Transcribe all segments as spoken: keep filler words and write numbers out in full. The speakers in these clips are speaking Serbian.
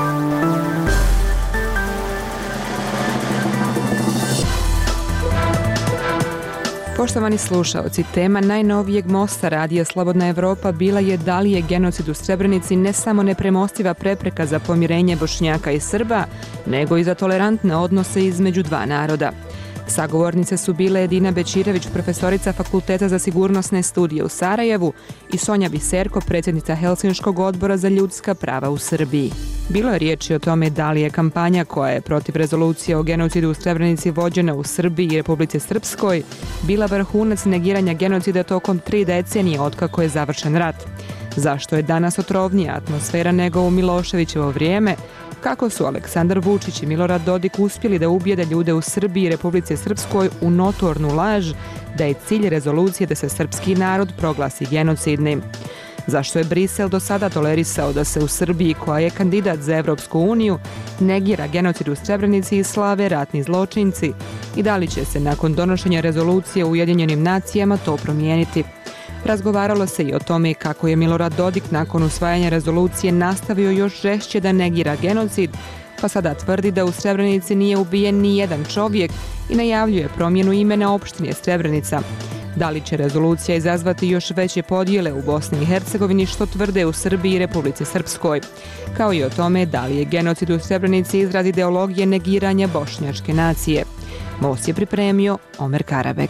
Poštovani slušaoci, tema najnovijeg mosta radija Slobodna Evropa bila je da li je genocid u Srebrenici ne samo nepremostiva prepreka za pomirenje Bošnjaka i Srba, nego i za tolerantne odnose između dva naroda. Sagovornice su bile Edina Bećirević, profesorica Fakulteta za sigurnosne studije u Sarajevu, i Sonja Biserko, predsjednica Helsinškog odbora za ljudska prava u Srbiji. Bilo je riječi o tome da li je kampanja koja je protiv rezolucije o genocidu u Srebrenici vođena u Srbiji i Republici Srpskoj bila vrhunac negiranja genocida tokom tri decenije otkako je završen rat. Zašto je danas otrovnija atmosfera nego u Miloševićevo vrijeme? Kako su Aleksandar Vučić i Milorad Dodik uspjeli da ubijede ljude u Srbiji i Republici Srpskoj u notornu laž da je cilj rezolucije da se srpski narod proglasi genocidnim? Zašto je Brisel do sada tolerisao da se u Srbiji, koja je kandidat za Evropsku uniju, negira genocid u Srebrenici i slave ratni zločinci? I da li će se nakon donošenja rezolucije u Ujedinjenim nacijama to promijeniti? Razgovaralo se i o tome kako je Milorad Dodik nakon usvajanja rezolucije nastavio još žešće da negira genocid, pa sada tvrdi da u Srebrenici nije ubijen ni jedan čovjek i najavljuje promjenu imena opštine Srebrenica. Da li će rezolucija izazvati još veće podjele u Bosni i Hercegovini, što tvrde u Srbiji i Republici Srpskoj? Kao i o tome da li je genocid u Srebrenici izraz ideologije negiranja bošnjačke nacije. Most je pripremio Omer Karabeg.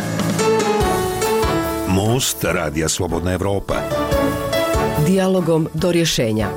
Most radija Slobodna Evropa. Dijalogom do rješenja.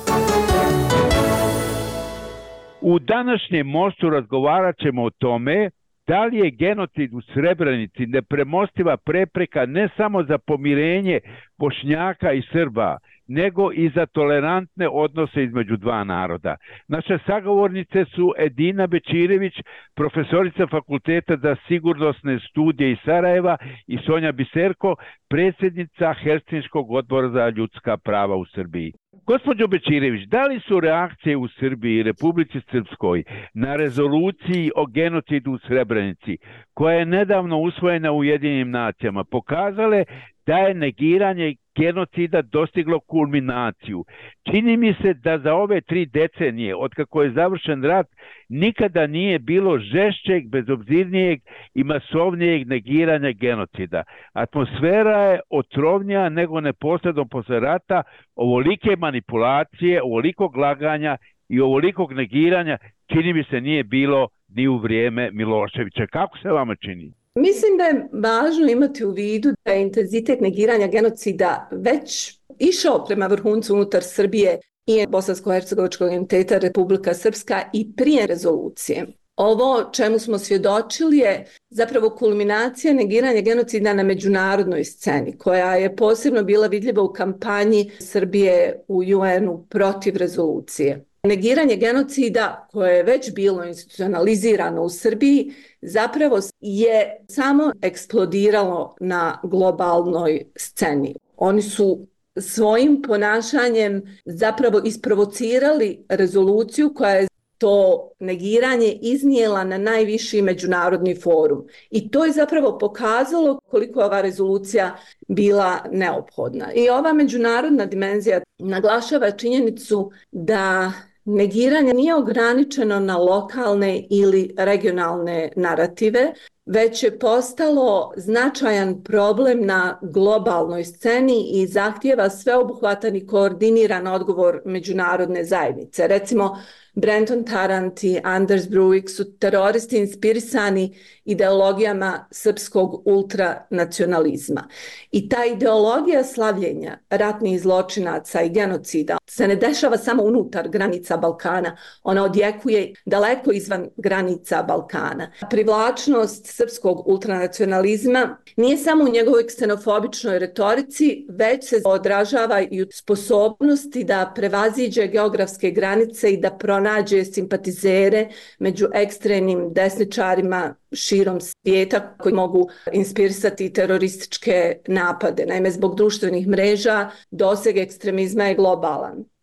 U današnjem mostu razgovarat ćemo o tome da li je genocid u Srebrenici nepremostiva prepreka ne samo za pomirenje Bošnjaka i Srba, nego i za tolerantne odnose između dva naroda. Naše sagovornice su Edina Bećirević, profesorica Fakulteta za sigurnosne studije iz Sarajeva, i Sonja Biserko, predsjednica Helsinškog odbora za ljudska prava u Srbiji. Gospođo Bećirević, da li su reakcije u Srbiji i Republici Srpskoj na rezoluciji o genocidu u Srebrenici, koja je nedavno usvojena u Ujedinjenim nacijama, pokazale da je negiranje genocida dostiglo kulminaciju? Čini mi se da za ove tri decenije, otkako je završen rat, nikada nije bilo žešćeg, bezobzirnijeg i masovnijeg negiranja genocida. Atmosfera je otrovnija nego neposredno posle rata. Ovolike manipulacije, ovolikog laganja i ovolikog negiranja čini mi se nije bilo ni u vrijeme Miloševića. Kako se vama čini? Mislim da je važno imati u vidu da je intenzitet negiranja genocida već išao prema vrhuncu unutar Srbije i Bosansko-hercegovačkog entiteta Republika Srpska i prije rezolucije. Ovo čemu smo svjedočili je zapravo kulminacija negiranja genocida na međunarodnoj sceni, koja je posebno bila vidljiva u kampanji Srbije u U N-u protiv rezolucije. Negiranje genocida, koje je već bilo institucionalizirano u Srbiji, zapravo je samo eksplodiralo na globalnoj sceni. Oni su svojim ponašanjem zapravo isprovocirali rezoluciju koja je to negiranje iznijela na najviši međunarodni forum. I to je zapravo pokazalo koliko je ova rezolucija bila neophodna. I ova međunarodna dimenzija naglašava činjenicu da negiranje nije ograničeno na lokalne ili regionalne narative, već je postalo značajan problem na globalnoj sceni i zahtijeva sveobuhvatan i koordiniran odgovor međunarodne zajednice. Recimo, Brenton Tarrant i Anders Breivik su teroristi inspirisani ideologijama srpskog ultranacionalizma. I ta ideologija slavljenja ratnih zločinaca i genocida se ne dešava samo unutar granica Balkana, ona odjekuje daleko izvan granica Balkana. Privlačnost srpskog ultranacionalizma nije samo u njegovoj ksenofobičnoj retorici, već se odražava i u sposobnosti da prevaziđe geografske granice i da pronađe simpatizere među ekstremnim desničarima širom svijeta koji mogu inspirisati terorističke napade. Naime, zbog društvenih mreža doseg ekstremizma je globalan.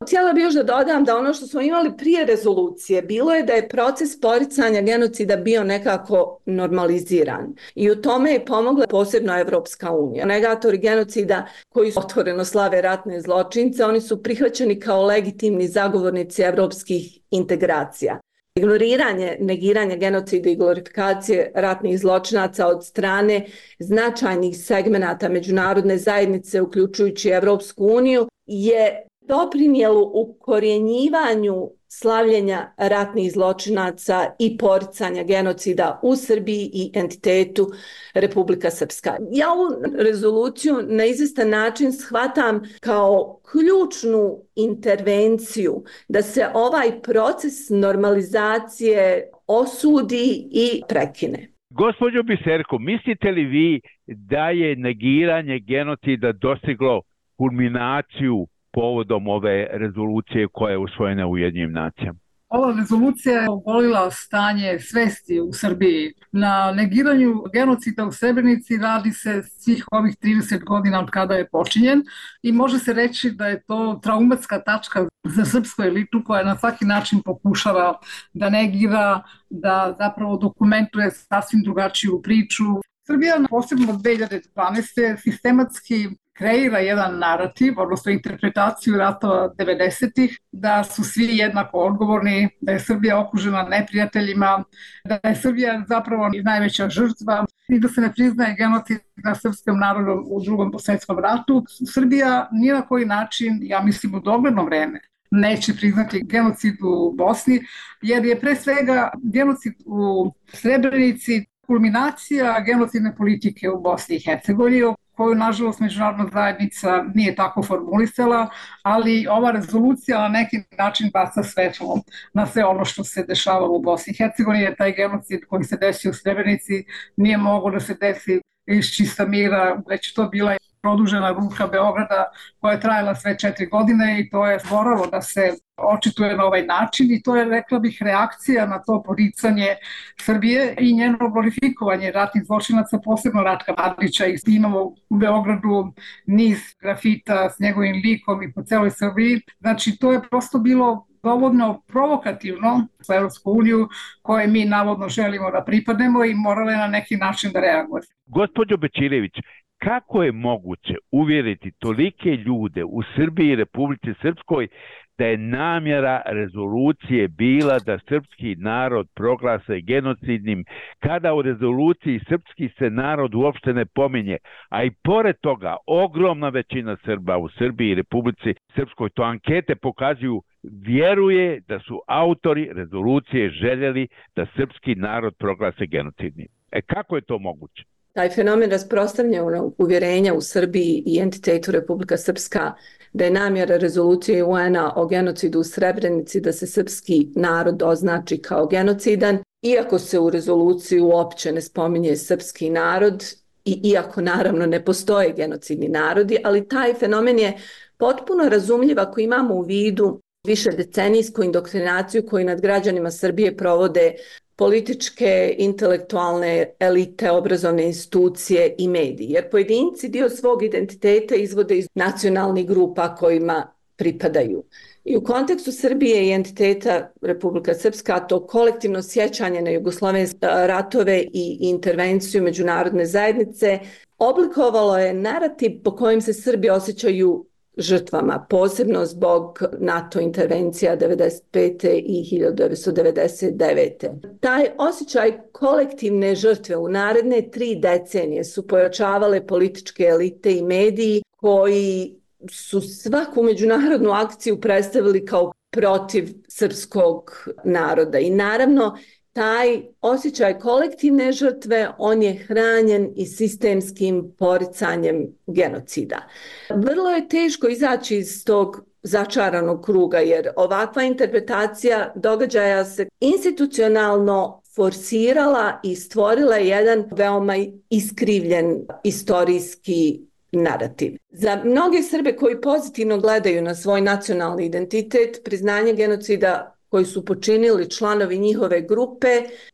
htjela bih još da dodam da ono što smo imali prije rezolucije bilo je da je proces poricanja genocida bio nekako normaliziran i u tome je pomogla posebno Evropska unija. Negatori genocida koji su otvoreno slave ratne zločince, oni su prihvaćeni kao legitimni zagovornici evropskih integracija. Ignoriranje, negiranje genocida i glorifikacije ratnih zločinaca od strane značajnih segmenata međunarodne zajednice, uključujući Evropsku uniju, je doprinijelo ukorjenjivanju slavljenja ratnih zločinaca i poricanja genocida u Srbiji i entitetu Republika Srpska. Ja ovu rezoluciju na izvestan način shvatam kao ključnu intervenciju da se ovaj proces normalizacije osudi i prekine. Gospođo Biserko, mislite li vi da je negiranje genocida dostiglo kulminaciju povodom ove rezolucije koja je usvojena u Ujedinjenim nacijama? Ova rezolucija je ogolila stanje svesti u Srbiji. Na negiranju genocida u Srebrenici radi se svih ovih trideset godina od kada je počinjen i može se reći da je to traumatska tačka za srpsku elitu koja na svaki način pokušava da negira, da zapravo dokumentuje sasvim drugačiju priču. Srbija posebno od dve hiljade dvanaeste. sistematski kreira jedan narativ, odnosno interpretaciju ratova devedesetih, da su svi jednako odgovorni, da je Srbija okružena neprijateljima, da je Srbija zapravo najveća žrtva i da se ne priznaje genocid na srpskom narodu u Drugom svjetskom ratu. Srbija ni na koji način, ja mislim u dogledno vreme, neće priznati genocid u Bosni, jer je pre svega genocid u Srebrenici kulminacija genocidne politike u Bosni i Hercegovini, koju nažalost međunarodna zajednica nije tako formulisala, ali ova rezolucija na neki način baca svetlo na sve ono što se dešavalo u Bosni i Hercegovini, jer taj genocid koji se desio u Srebrenici nije mogao da se desi iz čista mira, već to bila produžena ruka Beograda koja je trajala sve četiri godine i to je moralo da se očituje na ovaj način i to je, rekla bih, reakcija na to poricanje Srbije i njeno glorifikovanje ratnih zločinaca, posebno Ratka Mladića. I imamo u Beogradu niz grafita s njegovim likom i po celoj Srbiji. Znači, to je prosto bilo dovoljno provokativno za Evropsku uniju koje mi navodno želimo da pripadnemo i morale na neki način da reaguje. Gospođo Bećirević, kako je moguće uvjeriti tolike ljude u Srbiji i Republici Srpskoj da je namjera rezolucije bila da srpski narod proglase genocidnim, kada u rezoluciji srpski se narod uopšte ne pominje, a i pored toga ogromna većina Srba u Srbiji i Republici Srpskoj, to ankete pokazuju, vjeruje da su autori rezolucije željeli da srpski narod proglase genocidnim. E kako je to moguće? Taj fenomen rasprostranjenog uvjerenja u Srbiji i entitetu Republika Srpska da je namjera rezolucije U N-a o genocidu u Srebrenici da se srpski narod označi kao genocidan, iako se u rezoluciji uopće ne spominje srpski narod i iako naravno ne postoje genocidni narodi, ali taj fenomen je potpuno razumljiv ako imamo u vidu više decenijsku indoktrinaciju koju nad građanima Srbije provode političke, intelektualne elite, obrazovne institucije i mediji. Jer pojedinci dio svog identiteta izvode iz nacionalnih grupa kojima pripadaju. I u kontekstu Srbije i entiteta Republika Srpska, to kolektivno sjećanje na jugoslovenske ratove i intervenciju međunarodne zajednice oblikovalo je narativ po kojem se Srbi osjećaju žrtvama, posebno zbog NATO intervencija devedeset pete i hiljadu devetsto devedeset devete. Taj osjećaj kolektivne žrtve u naredne tri decenije su pojačavale političke elite i mediji koji su svaku međunarodnu akciju predstavili kao protiv srpskog naroda. I naravno, taj osjećaj kolektivne žrtve, on je hranjen i sistemskim poricanjem genocida. Vrlo je teško izaći iz tog začaranog kruga, jer ovakva interpretacija događaja se institucionalno forsirala i stvorila jedan veoma iskrivljen istorijski narativ. Za mnoge Srbe koji pozitivno gledaju na svoj nacionalni identitet, priznanje genocida koji su počinili članovi njihove grupe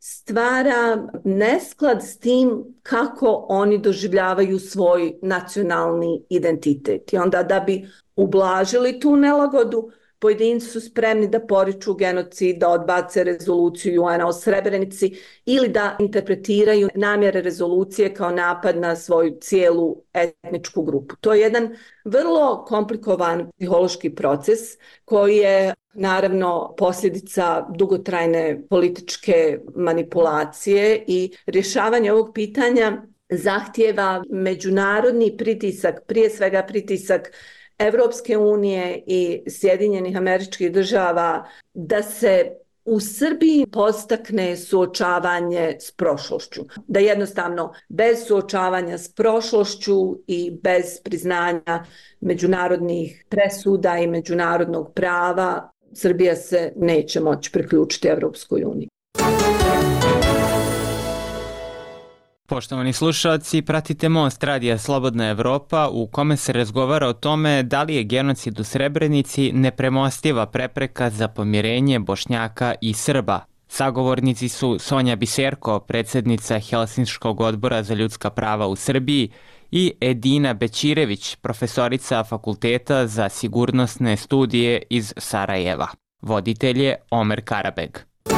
stvara nesklad s tim kako oni doživljavaju svoj nacionalni identitet. I onda da bi ublažili tu nelagodu, pojedinci su spremni da poriču genocid, da odbace rezoluciju U N-a o Srebrenici ili da interpretiraju namjere rezolucije kao napad na svoju cijelu etničku grupu. To je jedan vrlo komplikovan psihološki proces koji je naravno posljedica dugotrajne političke manipulacije i rješavanje ovog pitanja zahtijeva međunarodni pritisak, prije svega pritisak Evropske unije i Sjedinjenih Američkih Država da se u Srbiji podstakne suočavanje s prošlošću. Da jednostavno bez suočavanja s prošlošću i bez priznanja međunarodnih presuda i međunarodnog prava Srbija se neće moći priključiti Evropskoj uniji. Poštovani slušalci, pratite Most radija Slobodna Evropa u kome se razgovara o tome da li je genocid u Srebrenici nepremostiva prepreka za pomirenje Bošnjaka i Srba. Sagovornici su Sonja Biserko, predsjednica Helsinškog odbora za ljudska prava u Srbiji, i Edina Bećirević, profesorica Fakulteta za sigurnosne studije iz Sarajeva. Voditelj je Omer Karabeg.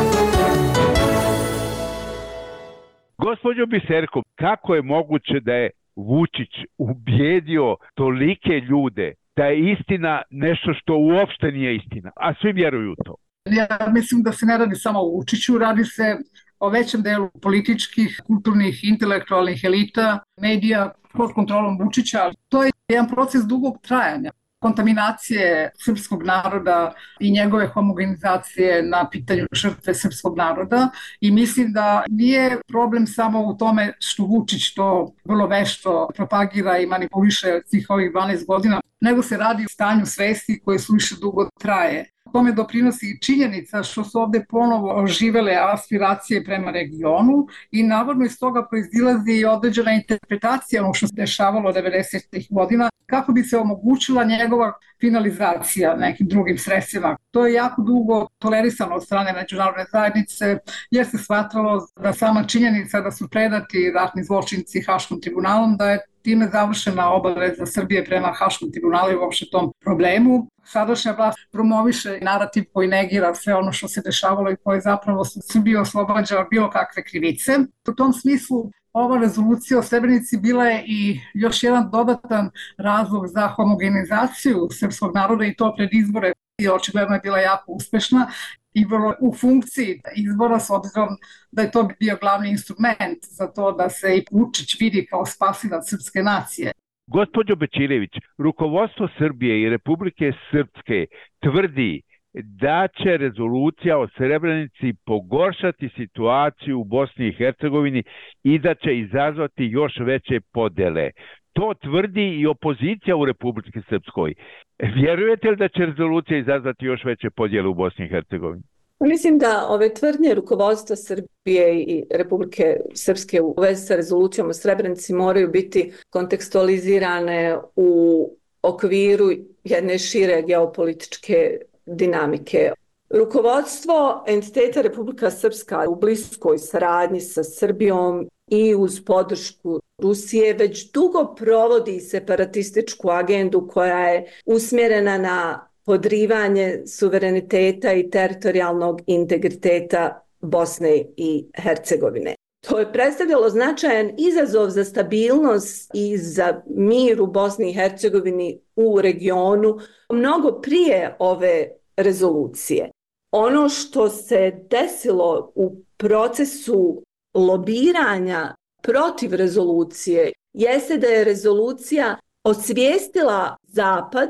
Gospođo Biserko, kako je moguće da je Vučić ubijedio tolike ljude da je istina nešto što uopšte nije istina, a svi vjeruju u to? Ja mislim da se ne radi samo o Vučiću, radi se o većem delu političkih, kulturnih, intelektualnih elita, medija pod kontrolom Vučića. To je jedan proces dugog trajanja. Kontaminacije srpskog naroda i njegove homogenizacije na pitanju žrtve srpskog naroda i mislim da nije problem samo u tome što Vučić to vrlo vešto propagira i manipuliše svih ovih dvanaest godina, nego se radi o stanju svesti koje suviše dugo traje. Tome doprinosi i činjenica što su ovde ponovo oživele aspiracije prema regionu i navodno iz toga proizilazi i određena interpretacija ono što se dešavalo devedesetih godina kako bi se omogućila njegova finalizacija nekim drugim sredstvima. To je jako dugo tolerisano od strane međunarodne zajednice jer se smatralo da sama činjenica da su predati ratni zločinci Haškom tribunalom, da je time završena obaveza Srbije prema Haškom tribunalu i uopšte tom problemu. Sadašnja vlast promoviše narativ koji negira sve ono što se dešavalo i koji zapravo Srbiju oslobađa bilo kakve krivice. U tom smislu ova rezolucija o Srebrenici bila je i još jedan dodatan razlog za homogenizaciju srpskog naroda i to pred izbore i očigledno je bila jako uspešna i vrlo u funkciji izbora s obzirom da je to bio glavni instrument za to da se i Vučić vidi kao spasilac srpske nacije. Gospođo Bećirević, rukovodstvo Srbije i Republike Srpske tvrdi da će rezolucija o Srebrenici pogoršati situaciju u Bosni i Hercegovini i da će izazvati još veće podele. To tvrdi i opozicija u Republike Srpskoj. Vjerujete li da će rezolucija izazvati još veće podjele u Bosni i Hercegovini? Mislim da ove tvrdnje rukovodstva Srbije i Republike Srpske u vezi sa rezolucijom o Srebrenici moraju biti kontekstualizirane u okviru jedne šire geopolitičke dinamike. Rukovodstvo entiteta Republika Srpska u bliskoj saradnji sa Srbijom i uz podršku Rusije već dugo provodi separatističku agendu koja je usmjerena na podrivanje suvereniteta i teritorijalnog integriteta Bosne i Hercegovine. To je predstavljalo značajan izazov za stabilnost i za mir u Bosni i Hercegovini u regionu mnogo prije ove rezolucije. Ono što se desilo u procesu lobiranja protiv rezolucije jeste da je rezolucija osvijestila Zapad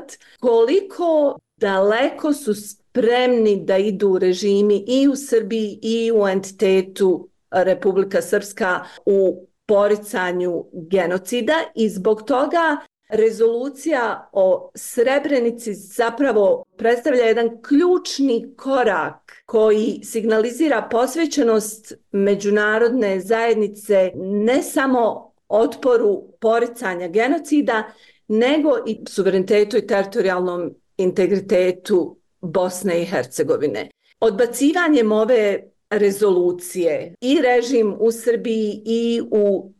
koliko daleko su spremni da idu režimi i u Srbiji i u entitetu Republika Srpska u poricanju genocida i zbog toga rezolucija o Srebrenici zapravo predstavlja jedan ključni korak koji signalizira posvećenost međunarodne zajednice ne samo otporu poricanja genocida, nego i suverenitetu i teritorijalnom integritetu Bosne i Hercegovine. Odbacivanjem ove rezolucije i režim u Srbiji i u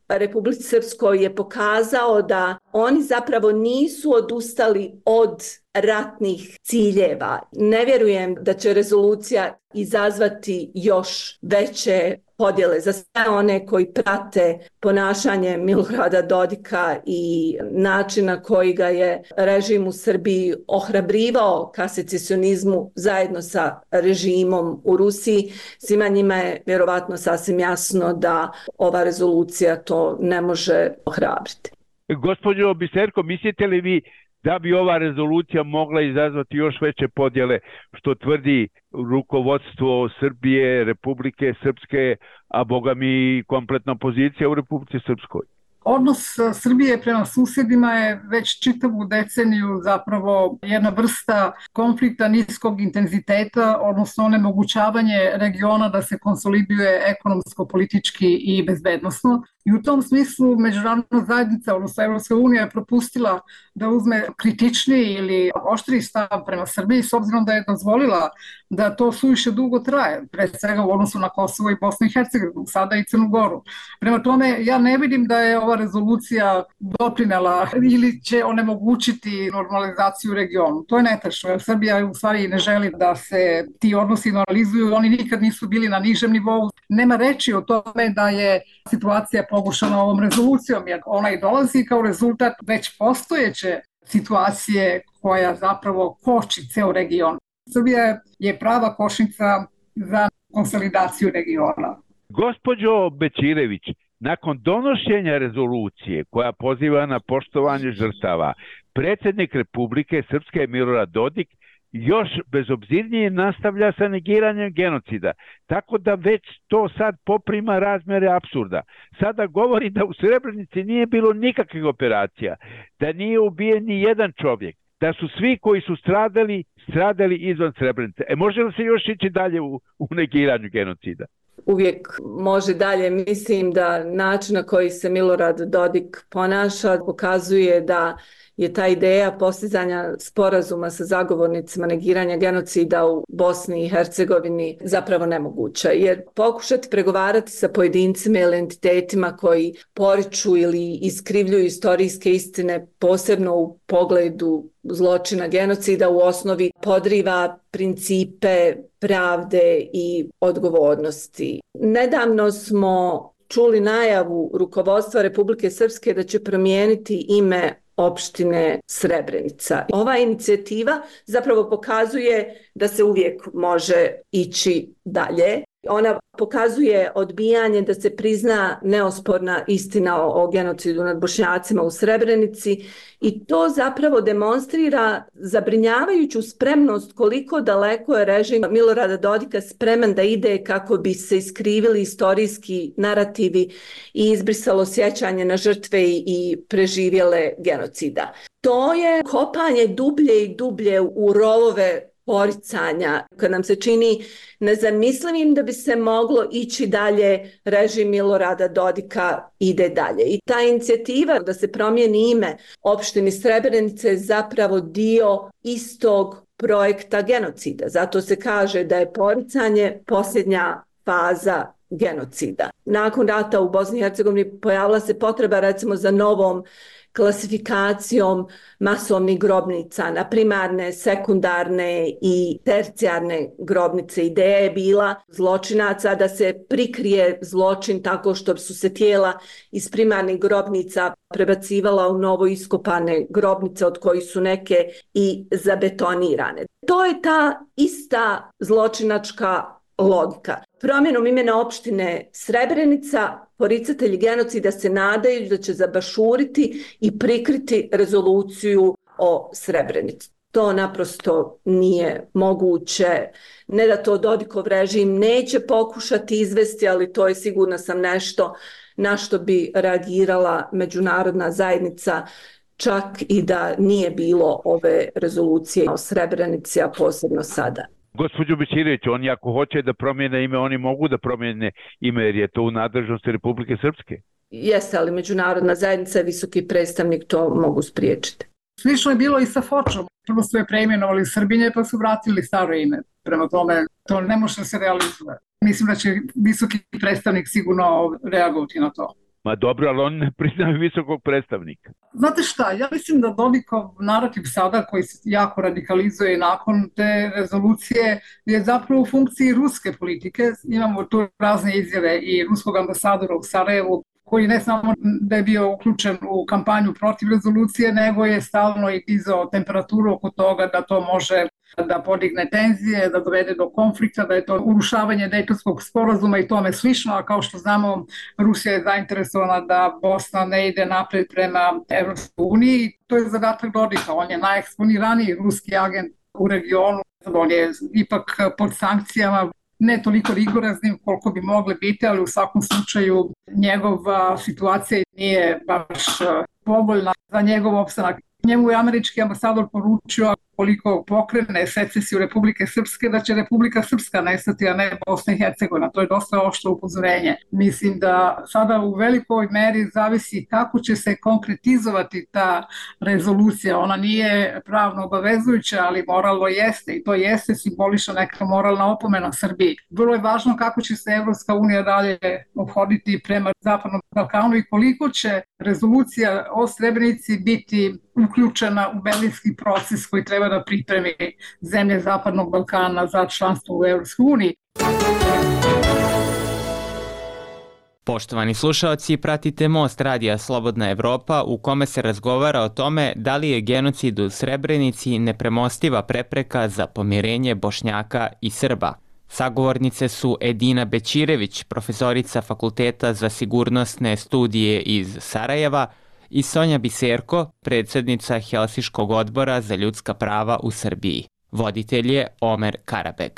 Republici Srpskoj je pokazao da oni zapravo nisu odustali od ratnih ciljeva. Ne vjerujem da će rezolucija izazvati još veće podjele za sve one koji prate ponašanje Milorada Dodika i načina koji ga je režim u Srbiji ohrabrivao ka secesionizmu zajedno sa režimom u Rusiji. Svima njima je vjerovatno sasvim jasno da ova rezolucija to ne može ohrabriti. Gospođo Biserko, mislite li vi da bi ova rezolucija mogla izazvati još veće podjele, što tvrdi rukovodstvo Srbije, Republike Srpske, a boga mi kompletna opozicija u Republici Srpskoj? Odnos Srbije prema susjedima je već čitavu deceniju zapravo jedna vrsta konflikta niskog intenziteta, odnosno onemogućavanje regiona da se konsoliduje ekonomsko, politički i bezbednosno. I u tom smislu međunarodna zajednica, odnosno Evropska unija je propustila da uzme kritičniji ili oštriji stav prema Srbiji, s obzirom da je dozvolila da to suviše dugo traje, pre svega u odnosu na Kosovo i Bosnu i Hercegovinu, sada i Crnu Goru. Prema tome, ja ne vidim da je ova rezolucija doprinela ili će onemogućiti normalizaciju u regionu. To je netačno, jer Srbija u stvari ne želi da se ti odnosi normalizuju, oni nikad nisu bili na nižem nivou. Nema reči o tome da je situacija pogušana ovom rezolucijom, jer ona i dolazi kao rezultat već postojeće situacije koja zapravo koči ceo region. Srbija je prava kočnica za konsolidaciju regiona. Gospođo Bećirević, nakon donošenja rezolucije koja poziva na poštovanje žrtava, predsjednik Republike Srpske Milorad Dodik još bezobzirnije nastavlja sa negiranjem genocida. Tako da već to sad poprima razmjere apsurda. Sada govori da u Srebrenici nije bilo nikakvih operacija, da nije ubijen ni jedan čovjek, da su svi koji su stradali, stradali izvan Srebrenice. E može li se još ići dalje u, u negiranju genocida? Uvijek može dalje. Mislim da način na koji se Milorad Dodik ponaša pokazuje da je ta ideja postizanja sporazuma sa zagovornicima negiranja genocida u Bosni i Hercegovini zapravo nemoguća. Jer pokušati pregovarati sa pojedincima ili entitetima koji poriču ili iskrivljuju istorijske istine, posebno u pogledu zločina genocida, u osnovi podriva principe pravde i odgovornosti. Nedavno smo čuli najavu rukovodstva Republike Srpske da će promijeniti ime opštine Srebrenica. Ova inicijativa zapravo pokazuje da se uvijek može ići dalje. Ona pokazuje odbijanje da se prizna neosporna istina o, o genocidu nad Bošnjacima u Srebrenici i to zapravo demonstrira zabrinjavajuću spremnost koliko daleko je režim Milorada Dodika spreman da ide kako bi se iskrivili istorijski narativi i izbrisalo sjećanje na žrtve i preživjele genocida. To je kopanje dublje i dublje u rovove poricanja, kad nam se čini nezamislivim da bi se moglo ići dalje, režim Milorada Dodika ide dalje. I ta inicijativa da se promijeni ime opštini Srebrenice je zapravo dio istog projekta genocida. Zato se kaže da je poricanje posljednja faza genocida. Nakon rata u Bosni i Hercegovini pojavila se potreba recimo za novom klasifikacijom masovnih grobnica na primarne, sekundarne i tercijarne grobnice. Ideja je bila zločinaca da se prikrije zločin tako što su se tijela iz primarnih grobnica prebacivala u novo iskopane grobnice od kojih su neke i zabetonirane. To je ta ista zločinačka logika. Promjenom imena opštine Srebrenica poricatelji genocida se nadaju da će zabašuriti i prikriti rezoluciju o Srebrenici. To naprosto nije moguće. Ne da to Dodikov režim neće pokušati izvesti, ali to je sigurno sam nešto na što bi reagirala međunarodna zajednica, čak i da nije bilo ove rezolucije o Srebrenici, a posebno sada. Gospođo Bećirević, oni ako hoće da promijene ime, oni mogu da promijene ime jer je to u nadležnosti Republike Srpske. Jeste, ali međunarodna zajednica, visoki predstavnik to mogu spriječiti. Slično je bilo i sa Fočom. Prvo su je preimenovali Srbinje pa su vratili staro ime. Prema tome to ne može se realizovati. Mislim da će visoki predstavnik sigurno reagovati na to. Ma dobro, ali oni ne priznaju visokog predstavnika. Znate šta, ja mislim da Dodikov narativ sada koji se jako radikalizuje nakon te rezolucije je zapravo u funkciji ruske politike. Imamo tu razne izjave i ruskog ambasadora u Sarajevu koji ne samo da je bio uključen u kampanju protiv rezolucije, nego je stalno i dizao temperaturu oko toga da to može da podigne tenzije, da dovede do konflikta, da je to urušavanje Dejtonskog sporazuma i tome slično, a kao što znamo, Rusija je zainteresovana da Bosna ne ide napred prema Evropskoj uniji. To je zadatak Dodika, on je najeksponiraniji ruski agent u regionu, on je ipak pod sankcijama, ne toliko rigoroznim koliko bi mogle biti, ali u svakom slučaju njegova situacija nije baš povoljna za njegov opstanak. Njemu je američki ambasador poručio koliko pokrene secesiju Republike Srpske, da će Republika Srpska nestati, a ne Bosna i Hercegovina. To je dosta oštro upozorenje. Mislim da sada u velikoj meri zavisi kako će se konkretizovati ta rezolucija. Ona nije pravno obavezujuća, ali moralno jeste i to jeste simbolično neka moralna opomena Srbiji. Vrlo je važno kako će se Evropska unija dalje obhoditi prema Zapadnom Balkanu i koliko će rezolucija o Srebrenici biti uključena u berlinski proces koji treba da pripremi zemlje Zapadnog Balkana za članstvo u Evropskoj uniji. Poštovani slušaoci, pratite Most radija Slobodna Evropa u kome se razgovara o tome da li je genocid u Srebrenici nepremostiva prepreka za pomirenje Bošnjaka i Srba. Sagovornice su Edina Bećirević, profesorica Fakulteta za sigurnosne studije iz Sarajeva, i Sonja Biserko, predsjednica Helsinškog odbora za ljudska prava u Srbiji. Voditelj je Omer Karabeg.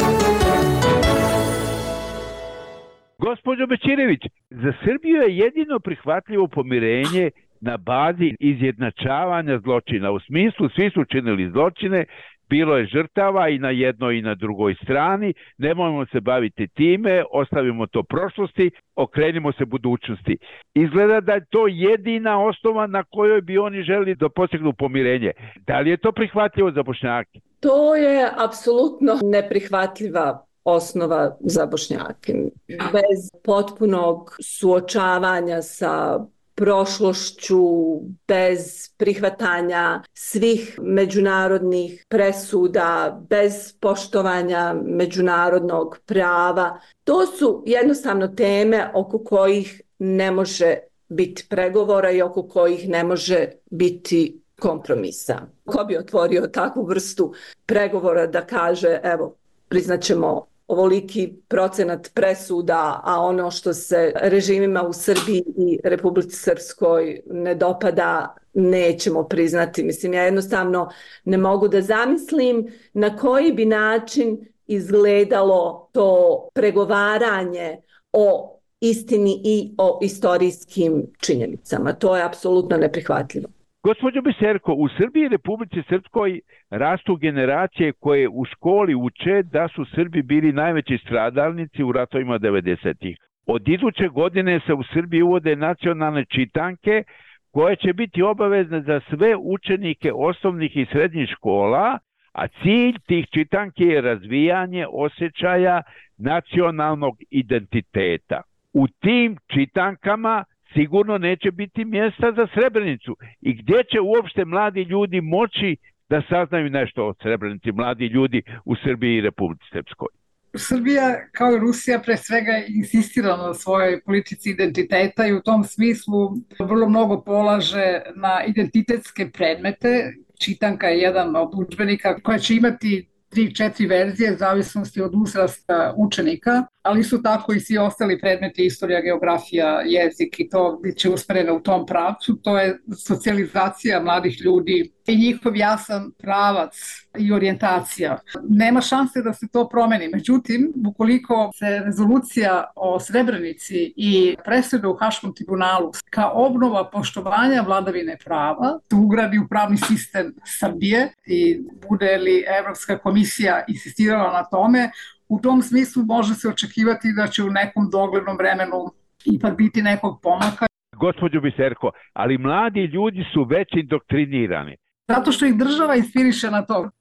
Gospođo Bećirević, za Srbiju je jedino prihvatljivo pomirenje na bazi izjednačavanja zločina. U smislu, svi su činili zločine, bilo je žrtava i na jednoj i na drugoj strani, nemojmo se baviti time, ostavimo to prošlosti, okrenimo se budućnosti. Izgleda da je to jedina osnova na kojoj bi oni želi da postignu pomirenje. Da li je to prihvatljivo za Bošnjake? To je apsolutno neprihvatljiva osnova za Bošnjake. Bez potpunog suočavanja sa prošlošću, bez prihvatanja svih međunarodnih presuda, bez poštovanja međunarodnog prava. To su jednostavno teme oko kojih ne može biti pregovora i oko kojih ne može biti kompromisa. Ko bi otvorio takvu vrstu pregovora da kaže, evo, priznaćemo ovoliki procenat presuda, a ono što se režimima u Srbiji i Republici Srpskoj ne dopada, nećemo priznati. Mislim, ja jednostavno ne mogu da zamislim na koji bi način izgledalo to pregovaranje o istini i o istorijskim činjenicama. To je apsolutno neprihvatljivo. Gospođo Biserko, u Srbiji i Republici Srpskoj rastu generacije koje u školi uče da su Srbi bili najveći stradalnici u ratovima devedesetih. Od iduće godine se u Srbiji uvode nacionalne čitanke koje će biti obavezne za sve učenike osnovnih i srednjih škola, a cilj tih čitanki je razvijanje osjećaja nacionalnog identiteta. U tim čitankama sigurno neće biti mjesta za Srebrenicu. I gdje će uopšte mladi ljudi moći da saznaju nešto o Srebrenici, mladi ljudi u Srbiji i Republici Srpskoj? Srbija, kao i Rusija, pre svega insistira na svojoj politici identiteta i u tom smislu vrlo mnogo polaže na identitetske predmete. Čitanka je jedan od udžbenika koja će imati tri, četiri verzije, zavisnosti od uzrasta učenika, ali isto tako i svi ostali predmeti, istorija, geografija, jezik i to bit će usmereno u tom pravcu. To je socijalizacija mladih ljudi i njihov jasan pravac i orijentacija. Nema šanse da se to promeni. Međutim, ukoliko se rezolucija o Srebrenici i presuda u Haškom tribunalu kao obnova poštovanja vladavine prava ugradi u pravni sistem Srbije i bude li Evropska komisija insistirala na tome, u tom smislu može se očekivati da će u nekom doglednom vremenu ipak biti nekog pomaka. Gospođo Biserko, ali mladi ljudi su već indoktrinirani. Zato što ih država inspiriše na to.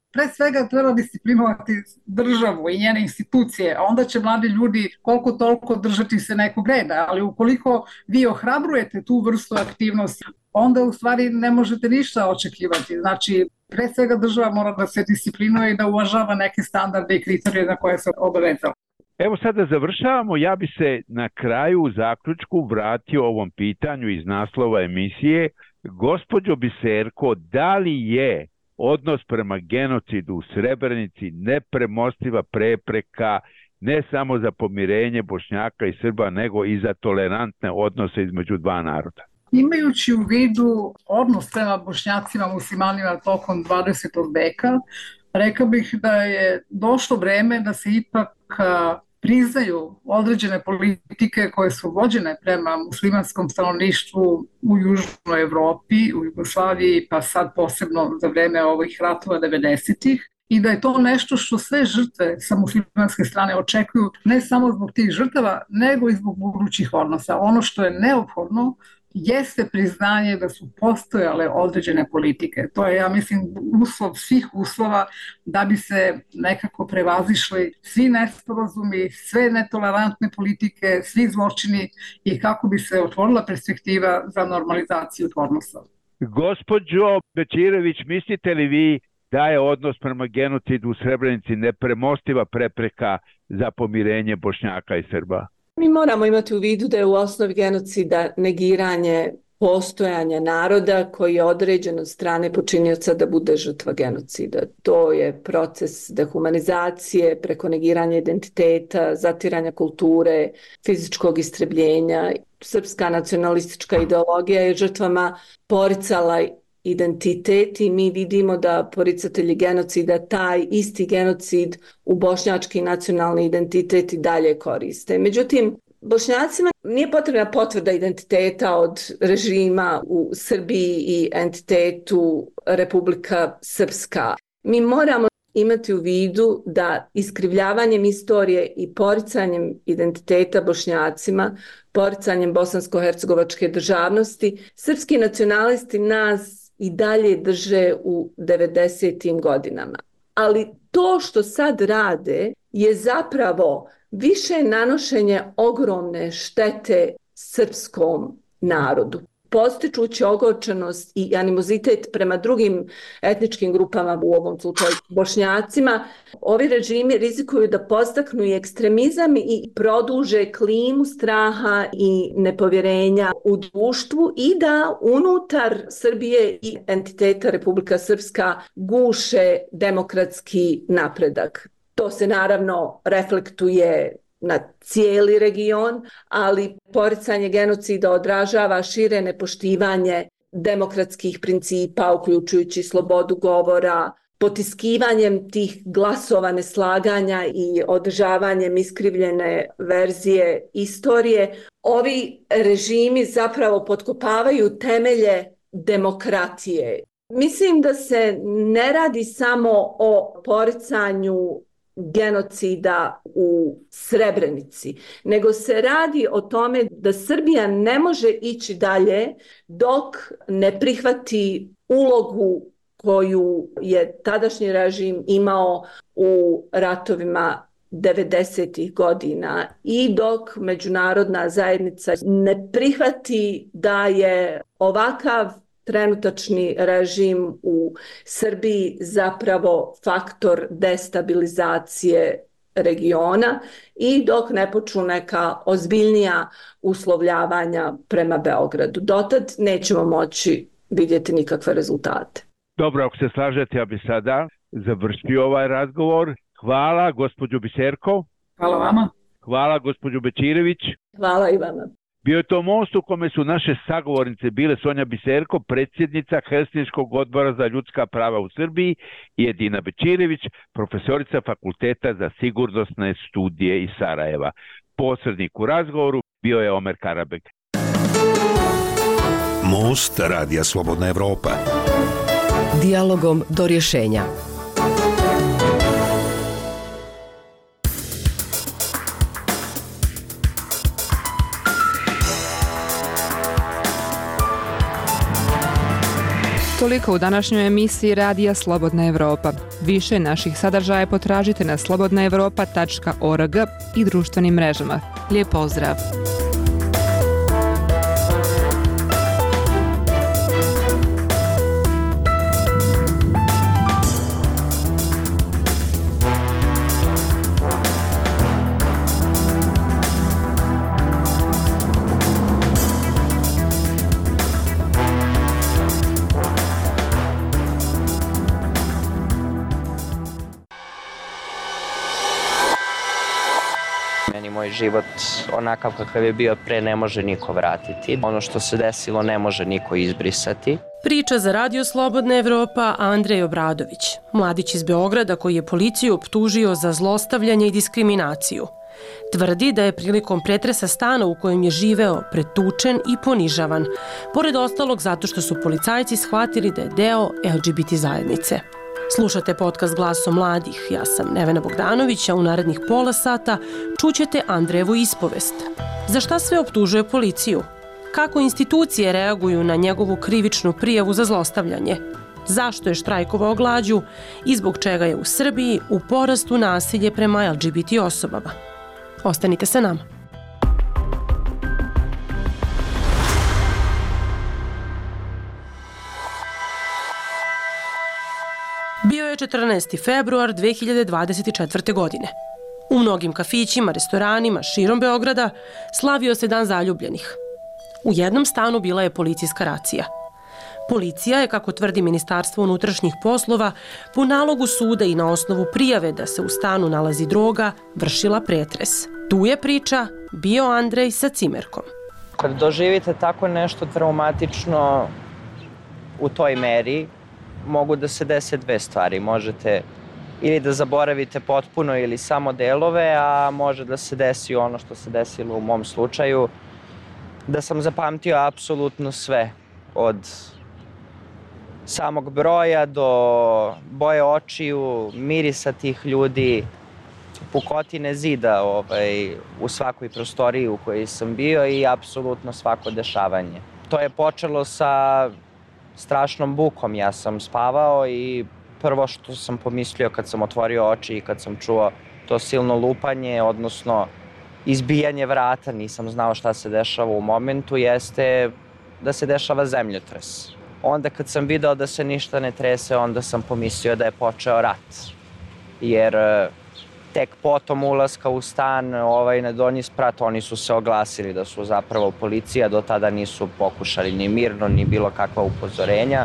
pre svega treba disciplinovati državu i njene institucije, a onda će mladi ljudi koliko toliko držati se nekog reda, ali ukoliko vi ohrabrujete tu vrstu aktivnosti, onda u stvari ne možete ništa očekivati. Znači, pre svega država mora da se disciplinuje i da uvažava neke standarde i kriterije na koje se obavezala. Evo sada završavamo, ja bi se na kraju u zaključku vratio ovom pitanju iz naslova emisije. Gospođo Biserko, da li je odnos prema genocidu u Srebrenici nepremostiva prepreka ne samo za pomirenje Bošnjaka i Srba, nego i za tolerantne odnose između dva naroda? Imajući u vidu odnos prema Bošnjacima, muslimanima tokom dvadesetog veka, rekao bih da je došlo vreme da se ipak priznaju određene politike koje su vođene prema muslimanskom stanovništvu u Južnoj Evropi, u Jugoslaviji, pa sad posebno za vreme ovih ratova devedesetih, i da je to nešto što sve žrtve sa muslimanske strane očekuju, ne samo zbog tih žrtava, nego i zbog budućih odnosa. Ono što je neophodno jeste priznanje da su postojale određene politike. To je, ja mislim, uslov svih uslova da bi se nekako prevazišli svi nesporazumi, sve netolerantne politike, svi zločini i kako bi se otvorila perspektiva za normalizaciju odnosa. Gospođo Bećirević, mislite li vi da je odnos prema genocidu u Srebrenici nepremostiva prepreka za pomirenje Bošnjaka i Srba? Mi moramo imati u vidu da je u osnovi genocida negiranje postojanja naroda koji je određen od strane počinioca da bude žrtva genocida. To je proces dehumanizacije preko negiranja identiteta, zatiranja kulture, fizičkog istrebljenja. Srpska nacionalistička ideologija je žrtvama poricala identitet i mi vidimo da poricatelji genocida taj isti genocid u bošnjački nacionalni identitet i dalje koriste. Međutim, Bošnjacima nije potrebna potvrda identiteta od režima u Srbiji i entitetu Republika Srpska. Mi moramo imati u vidu da iskrivljavanjem istorije i poricanjem identiteta Bošnjacima, poricanjem bosansko-hercegovačke državnosti, srpski nacionalisti nas i dalje drže u devedesetim godinama. Ali to što sad rade je zapravo više nanošenje ogromne štete srpskom narodu, postičući ogorčenost i animozitet prema drugim etničkim grupama, u ovom slučaju Bošnjacima. Ovi režimi rizikuju da podstaknu i ekstremizam i produže klimu straha i nepovjerenja u društvu i da unutar Srbije i entiteta Republika Srpska guše demokratski napredak. To se naravno reflektuje na cijeli region, ali poricanje genocida odražava šire nepoštivanje demokratskih principa, uključujući slobodu govora, potiskivanjem tih glasova neslaganja i održavanjem iskrivljene verzije istorije. Ovi režimi zapravo potkopavaju temelje demokratije. Mislim da se ne radi samo o poricanju genocida u Srebrenici, nego se radi o tome da Srbija ne može ići dalje dok ne prihvati ulogu koju je tadašnji režim imao u ratovima devedesetih godina i dok međunarodna zajednica ne prihvati da je ovakav trenutačni režim u Srbiji zapravo faktor destabilizacije regiona i dok ne počnu neka ozbiljnija uslovljavanja prema Beogradu. Dotad nećemo moći vidjeti nikakve rezultate. Dobro, ako se slažete, ja bi sada završio ovaj razgovor. Hvala, gospođo Biserko. Hvala vama. Hvala, gospođo Bećirević. Hvala i vama. Bio je to most u kome su naše sagovornice bile Sonja Biserko, predsjednica Helsinškog odbora za ljudska prava u Srbiji, i Edina Bećirević, profesorica Fakulteta za sigurnosne studije iz Sarajeva. Posrednik u razgovoru bio je Omer Karabek. Most Radija Slobodna Evropa. Dijalogom do rješenja. Toliko u današnjoj emisiji Radija Slobodna Evropa. Više naših sadržaja potražite na slobodna evropa tačka org i društvenim mrežama. Lijep pozdrav! Moj život onakav kakav je bio pre ne može niko vratiti. Ono što se desilo ne može niko izbrisati. Priča za Radio Slobodna Evropa Andrej Obradović, mladić iz Beograda koji je policiju optužio za zlostavljanje i diskriminaciju. Tvrdi da je prilikom pretresa stana u kojem je živeo pretučen i ponižavan, pored ostalog zato što su policajci shvatili da je deo L G B T zajednice. Slušate podcast Glasom mladih, ja sam Nevena Bogdanović, a u narednih pola sata čućete Andrejevu ispovest. Za šta sve optužuje policiju? Kako institucije reaguju na njegovu krivičnu prijavu za zlostavljanje? Zašto je štrajkovao glađu i zbog čega je u Srbiji u porastu nasilje prema L G B T osobama? Ostanite sa nama. Bio je četrnaesti februar dve hiljade dvadeset četvrte. godine. U mnogim kafićima, restoranima širom Beograda slavio se Dan zaljubljenih. U jednom stanu bila je policijska racija. Policija je, kako tvrdi Ministarstvo unutrašnjih poslova, po nalogu suda i na osnovu prijave da se u stanu nalazi droga, vršila pretres. Tu je priča bio Andrej sa cimerkom. Kad doživite tako nešto traumatično u toj meri, mogu da se dese dve stvari. Možete ili da zaboravite potpuno ili samo delove, a može da se desi ono što se desilo u mom slučaju, da sam zapamtio apsolutno sve, od samog broja do boje očiju, mirisa tih ljudi, pukotine zida ovaj, u svakoj prostoriji u kojoj sam bio i apsolutno svako dešavanje. To je počelo sa strašnom bukom. Ja sam spavao i prvo što sam pomislio kad sam otvorio oči i kad sam čuo to silno lupanje, odnosno izbijanje vrata, nisam znao šta se dešava u momentu, jeste da se dešava zemljotres. Onda kad sam video da se ništa ne trese, onda sam pomislio da je počeo rat. Jer tek potom ulaska u stan ovaj, na donji sprat, oni su se oglasili da su zapravo policija, do tada nisu pokušali ni mirno, ni bilo kakva upozorenja.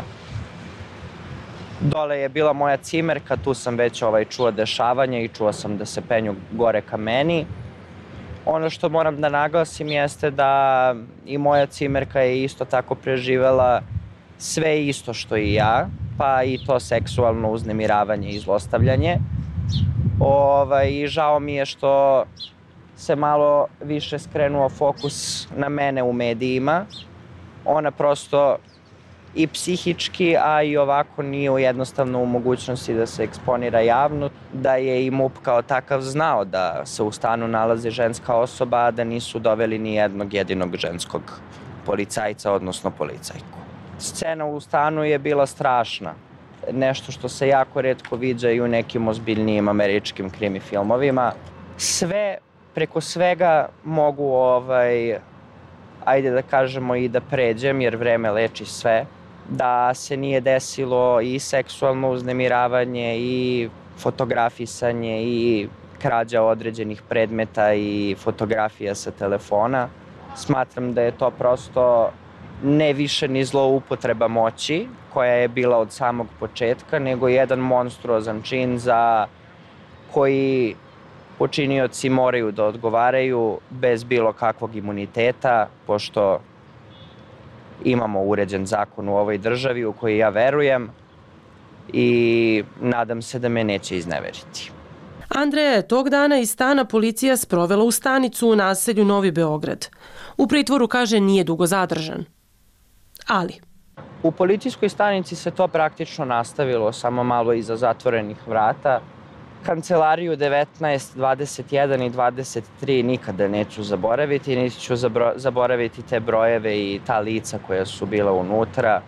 Dole je bila moja cimerka, tu sam već ovaj, čuo dešavanje i čuo sam da se penju gore ka meni. Ono što moram da naglasim jeste da i moja cimerka je isto tako preživela sve isto što i ja, pa i to seksualno uznemiravanje i zlostavljanje. Ovaj, I žao mi je što se malo više skrenuo fokus na mene u medijima. Ona prosto i psihički, a i ovako nije jednostavno u mogućnosti da se eksponira javno. Da je i M U P kao takav znao da se u stanu nalazi ženska osoba, a da nisu doveli ni jednog jedinog ženskog policajca, odnosno policajku. Scena u stanu je bila strašna. Nešto što se jako retko viđa i u nekim ozbiljnijim američkim krimi filmovima. Sve, preko svega mogu, ovaj, ajde da kažemo i da pređem, jer vreme leči sve, da se nije desilo i seksualno uznemiravanje i fotografisanje i krađa određenih predmeta i fotografija sa telefona. Smatram da je to prosto ne više ni zloupotreba moći, koja je bila od samog početka, nego jedan monstruozan čin za koji počinioci moraju da odgovaraju bez bilo kakvog imuniteta, pošto imamo uređen zakon u ovoj državi u koji ja verujem i nadam se da me neće izneveriti. Andreja je tog dana iz stana policija sprovela u stanicu u naselju Novi Beograd. U pritvoru, kaže, nije dugo zadržan. Ali u policijskoj stanici se to praktično nastavilo, samo malo iza zatvorenih vrata. Kancelariju devetnaest, dvadeset jedan i dvadeset tri nikada neću zaboraviti, niti ću zaboraviti te brojeve i ta lica koja su bila unutra.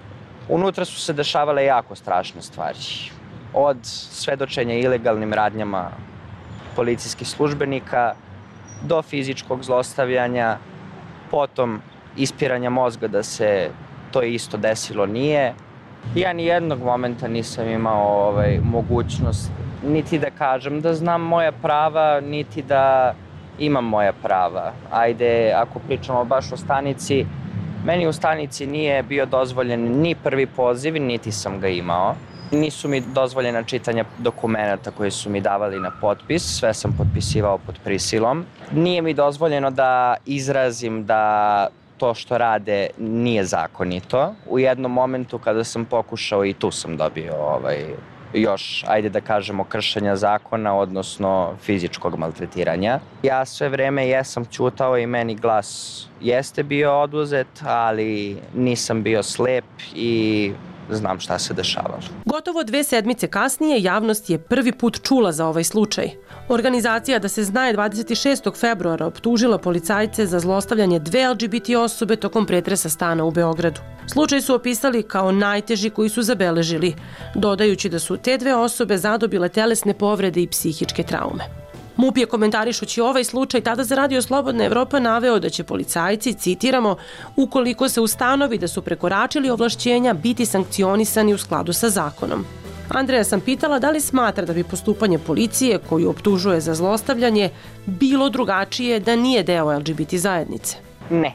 Unutra su se dešavale jako strašne stvari. Od svedočenja ilegalnim radnjama policijskih službenika do fizičkog zlostavljanja, potom ispiranja mozga da se to isto desilo nije. Ja ni jednog momenta nisam imao ovaj, mogućnost niti da kažem da znam moja prava, niti da imam moja prava. Ajde, ako pričamo baš o stanici, meni u stanici nije bio dozvoljen ni prvi poziv, niti sam ga imao. Nisu mi dozvoljena čitanja dokumenata koje su mi davali na potpis, sve sam potpisivao pod prisilom. Nije mi dozvoljeno da izrazim da to što rade nije zakonito. U jednom momentu kada sam pokušao i tu sam dobio ovaj, još, ajde da kažemo, kršenja zakona, odnosno fizičkog maltretiranja. Ja sve vreme jesam ćutao i meni glas jeste bio oduzet, ali nisam bio slep i znam šta se dešavalo. Gotovo dve sedmice kasnije javnost je prvi put čula za ovaj slučaj. Organizacija Da se zna je dvadeset šestog februara optužila policajce za zlostavljanje dve el ge be te osobe tokom pretresa stana u Beogradu. Slučaj su opisali kao najteži koji su zabeležili, dodajući da su te dve osobe zadobile telesne povrede i psihičke traume. M U P je komentarišući ovaj slučaj tada za Radio Slobodna Evropa naveo da će policajci, citiramo, ukoliko se ustanovi da su prekoračili ovlašćenja, biti sankcionisani u skladu sa zakonom. Andreja sam pitala da li smatra da bi postupanje policije, koju optužuje za zlostavljanje, bilo drugačije da nije deo el ge be te zajednice. Ne.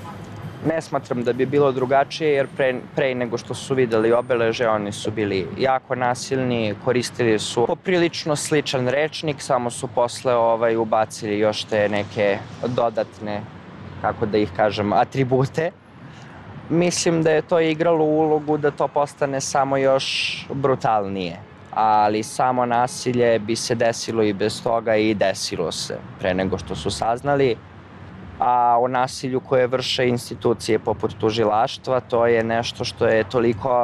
Ne smatram da bi bilo drugačije, jer pre, pre nego što su videli obeleže, oni su bili jako nasilni, koristili su poprilično sličan rečnik, samo su posle ovaj, ubacili još te neke dodatne, kako da ih kažem, atribute. Mislim da je to igralo ulogu da to postane samo još brutalnije, ali samo nasilje bi se desilo i bez toga i desilo se pre nego što su saznali. A o nasilju koje vrše institucije poput tužilaštva, to je nešto što je toliko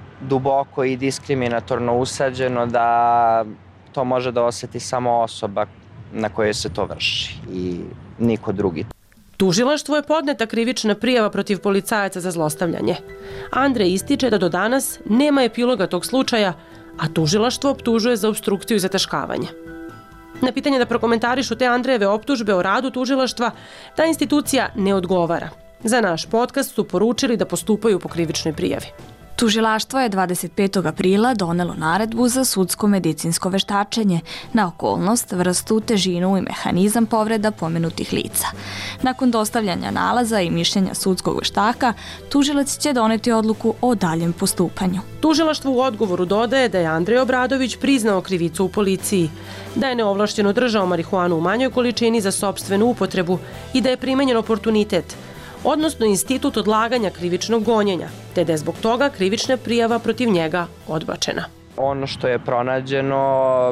duboko i diskriminatorno usađeno da to može da oseti samo osoba na kojoj se to vrši i niko drugi. Tužilaštvu je podneta krivična prijava protiv policajaca za zlostavljanje. Andrej ističe da do danas nema epiloga tog slučaja, a tužilaštvo optužuje za opstrukciju i zataškavanje. Na pitanje da prokomentarišu te Andrejeve optužbe o radu tužilaštva, ta institucija ne odgovara. Za naš podcast su poručili da postupaju po krivičnoj prijavi. Tužilaštvo je dvadeset petog aprila donelo naredbu za sudsko-medicinsko veštačenje na okolnost, vrstu, težinu i mehanizam povreda pomenutih lica. Nakon dostavljanja nalaza i mišljenja sudskog veštaka, tužilac će doneti odluku o daljem postupanju. Tužilaštvo u odgovoru dodaje da je Andrej Obradović priznao krivicu u policiji, da je neovlašćeno držao marihuanu u manjoj količini za sopstvenu upotrebu i da je primenjen oportunitet, odnosno institut odlaganja krivičnog gonjenja, te da je zbog toga krivična prijava protiv njega odbačena. Ono što je pronađeno,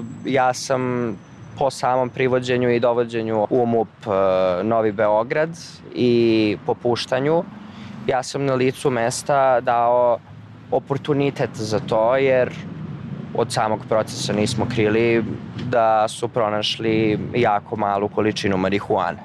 ja sam po samom privođenju i dovođenju u M U P Novi Beograd i po puštanju, ja sam na licu mesta dao oportunitet za to, jer od samog procesa nismo krili da su pronašli jako malu količinu marihuane.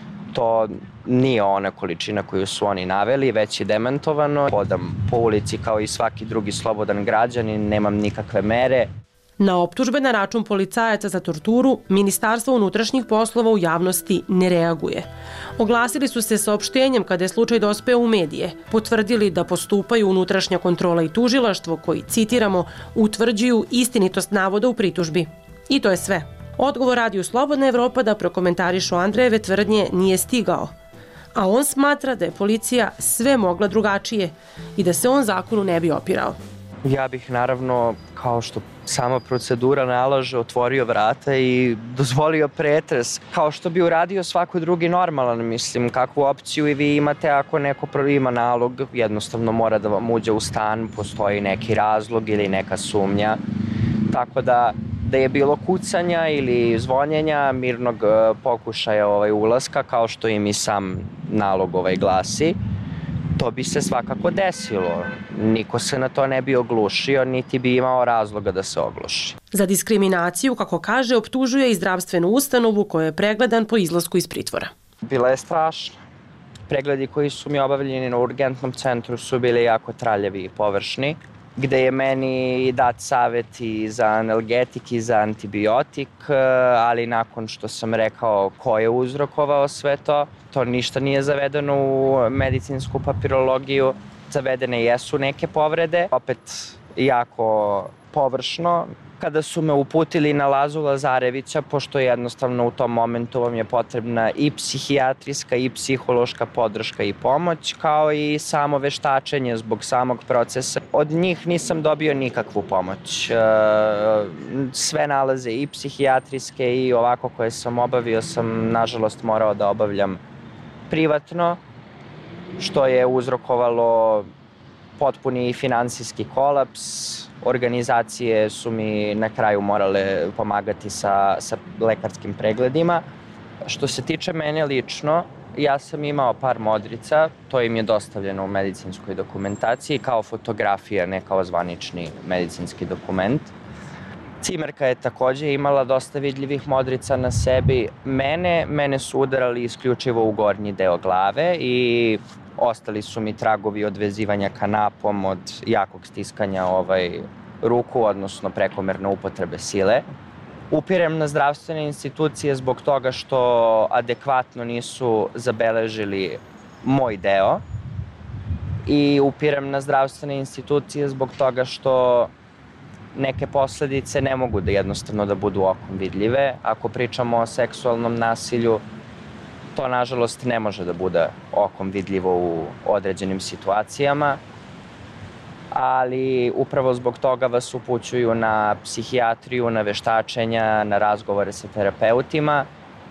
To nije ona količina koju su oni naveli, već je demantovano. Hodam po ulici kao i svaki drugi slobodan građanin, nemam nikakve mere. Na optužbe na račun policajaca za torturu, Ministarstvo unutrašnjih poslova u javnosti ne reaguje. Oglasili su se saopštenjem kada je slučaj dospeo u medije, potvrdili da postupaju unutrašnja kontrola i tužilaštvo koji, citiramo, utvrđuju istinitost navoda u pritužbi. I to je sve. Odgovor Radio Slobodna Evropa da prokomentarišu Andrejeve tvrdnje nije stigao, a on smatra da je policija sve mogla drugačije i da se on zakonu ne bi opirao. Ja bih naravno, kao što sama procedura nalaže, otvorio vrata i dozvolio pretres, kao što bi uradio svako drugi normalan, mislim, kakvu opciju i vi imate ako neko ima nalog, jednostavno mora da vam uđe u stan, postoji neki razlog ili neka sumnja, tako da da je bilo kucanja ili zvonjenja, mirnog pokušaja ovaj ulaska, kao što im i sam nalog ovaj glasi, to bi se svakako desilo. Niko se na to ne bi oglušio, niti bi imao razloga da se ogluši. Za diskriminaciju, kako kaže, optužuje i zdravstvenu ustanovu koja je pregledan po izlasku iz pritvora. Bila je strašna. Pregledi koji su mi obavljeni na urgentnom centru su bili jako traljavi i površni, gde je meni dat savjet i za analgetik i za antibiotik, ali nakon što sam rekao ko je uzrokovao sve to, to ništa nije zavedeno u medicinsku papirologiju. Zavedene jesu neke povrede, opet jako površno. Kada su me uputili na Lazu Lazarevića, pošto jednostavno u tom momentu vam je potrebna i psihijatrijska i psihološka podrška i pomoć, kao i samo veštačenje zbog samog procesa. Od njih nisam dobio nikakvu pomoć. Sve nalaze i psihijatrijske i ovako koje sam obavio sam nažalost morao da obavljam privatno, što je uzrokovalo potpuni finansijski kolaps. Organizacije su mi na kraju morale pomagati sa, sa lekarskim pregledima. Što se tiče mene lično, ja sam imao par modrica, to im je dostavljeno u medicinskoj dokumentaciji kao fotografija, ne kao zvanični medicinski dokument. Cimerka je takođe imala dosta vidljivih modrica na sebi. Mene, mene su udarali isključivo u gornji deo glave i ostali su mi tragovi od vezivanja kanapom, od jakog stiskanja ovaj, ruku, odnosno prekomerne upotrebe sile. Upirem na zdravstvene institucije zbog toga što adekvatno nisu zabeležili moj deo i upirem na zdravstvene institucije zbog toga što neke posledice ne mogu da jednostavno da budu okom vidljive. Ako pričamo o seksualnom nasilju, to nažalost ne može da bude okom vidljivo u određenim situacijama, ali upravo zbog toga vas upućuju na psihijatriju, na veštačenja, na razgovore sa terapeutima,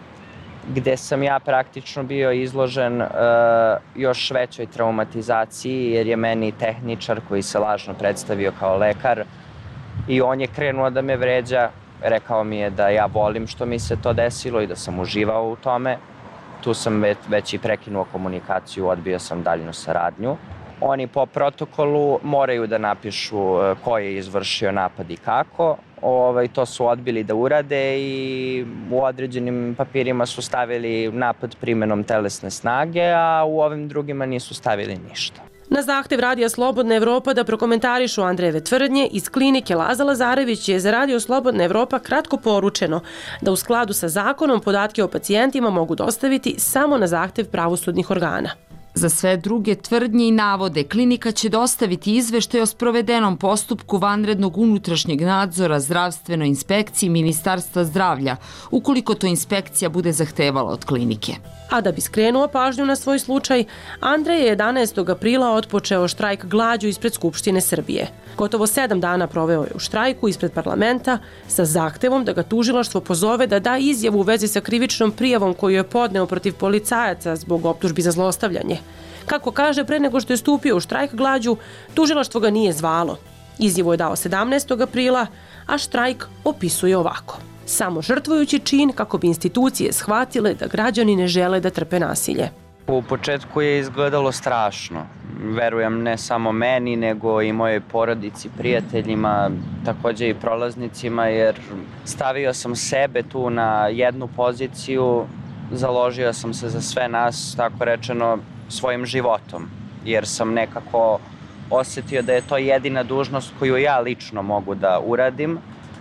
gde sam ja praktično bio izložen uh, još većoj traumatizaciji, jer je meni tehničar koji se lažno predstavio kao lekar i on je krenuo da me vređa, rekao mi je da ja volim što mi se to desilo i da sam uživao u tome. Tu sam već, već i prekinuo komunikaciju, odbio sam daljnu saradnju. Oni po protokolu moraju da napišu ko je izvršio napad i kako. Ovaj, to su odbili da urade i u određenim papirima su stavili napad primenom telesne snage, a u ovim drugima nisu stavili ništa. Na zahtev Radija Slobodna Evropa da prokomentarišu Andrejeve tvrdnje, iz klinike Laza Lazarević je za Radio Slobodna Evropa kratko poručeno da u skladu sa zakonom podatke o pacijentima mogu dostaviti samo na zahtev pravosudnih organa. Za sve druge tvrdnje i navode, klinika će dostaviti izveštaj o sprovedenom postupku vanrednog unutrašnjeg nadzora zdravstvenoj inspekciji Ministarstva zdravlja, ukoliko to inspekcija bude zahtevala od klinike. A da bi skrenuo pažnju na svoj slučaj, Andrej je jedanaestog aprila otpočeo štrajk glađu ispred Skupštine Srbije. Gotovo sedam dana proveo je u štrajku ispred parlamenta sa zahtevom da ga tužilaštvo pozove da da izjavu u vezi sa krivičnom prijavom koju je podneo protiv policajaca zbog optužbi za zlostavljanje. Kako kaže, pre nego što je stupio u štrajk glađu, tužilaštvo ga nije zvalo. Izjavu je dao sedamnaestog aprila, a štrajk opisuje ovako. Samo žrtvujući čin kako bi institucije shvatile da građani ne žele da trpe nasilje. U početku je izgledalo strašno. Verujem ne samo meni, nego i mojoj porodici, prijateljima, takođe i prolaznicima, jer stavio sam sebe tu na jednu poziciju, založio sam se za sve nas, tako rečeno, svojim životom, jer sam nekako osetio da je to jedina dužnost koju ja lično mogu da uradim,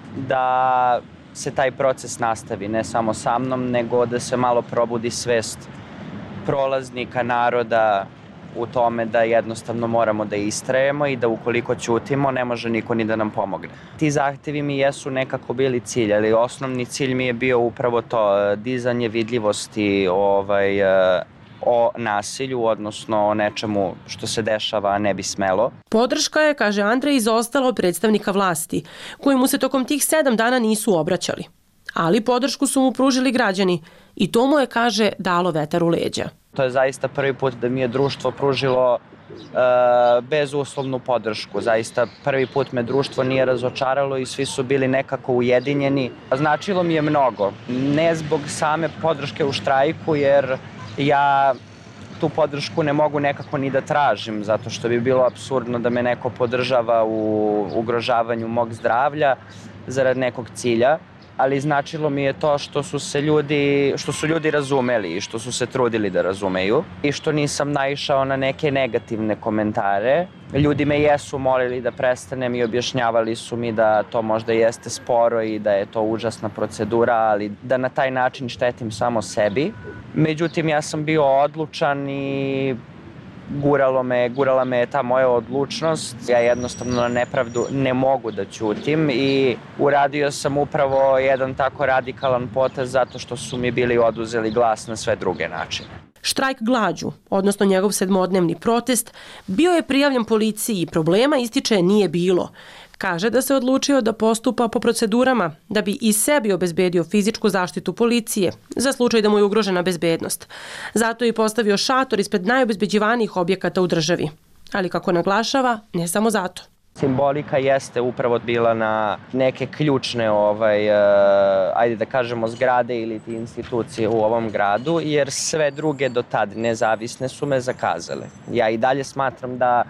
da se taj proces nastavi, ne samo sa mnom, nego da se malo probudi svest prolaznika, naroda u tome da jednostavno moramo da istrajemo i da ukoliko ćutimo ne može niko ni da nam pomogne. Ti zahtevi mi jesu nekako bili cilj, ali osnovni cilj mi je bio upravo to, dizanje vidljivosti ovaj, o nasilju, odnosno o nečemu što se dešava, a ne bi smelo. Podrška je, kaže Andrej, izostala od predstavnika vlasti, koji mu se tokom tih sedam dana nisu obraćali. Ali podršku su mu pružili građani i to mu je, kaže, dalo vetar u leđa. To je zaista prvi put da mi je društvo pružilo e, bezuslovnu podršku. Zaista prvi put me društvo nije razočaralo i svi su bili nekako ujedinjeni. Značilo mi je mnogo. Ne zbog same podrške u štrajku, jer ja tu podršku ne mogu nekako ni da tražim, zato što bi bilo apsurdno da me neko podržava u ugrožavanju mog zdravlja zarad nekog cilja. ali značilo mi je to što su se ljudi, što su ljudi razumeli i što su se trudili da razumeju i što nisam naišao na neke negativne komentare. Ljudi me jesu molili da prestanem i objašnjavali su mi da to možda jeste sporo i da je to užasna procedura, ali da na taj način štetim samo sebi. Međutim, ja sam bio odlučan i guralo me, gurala me je ta moja odlučnost. Ja jednostavno na nepravdu ne mogu da ćutim i uradio sam upravo jedan tako radikalan potez zato što su mi bili oduzeli glas na sve druge načine. Štrajk glađu, odnosno njegov sedmodnevni protest, bio je prijavljen policiji i problema, ističe, nije bilo. Kaže da se odlučio da postupa po procedurama da bi i sebi obezbedio fizičku zaštitu policije za slučaj da mu je ugrožena bezbednost. Zato je i postavio šator ispred najobezbeđivanijih objekata u državi. Ali kako naglašava, ne samo zato. Simbolika jeste upravo bila na neke ključne, ovaj, uh, ajde da kažemo, zgrade ili institucije u ovom gradu, jer sve druge do tad nezavisne su me zakazale. Ja i dalje smatram da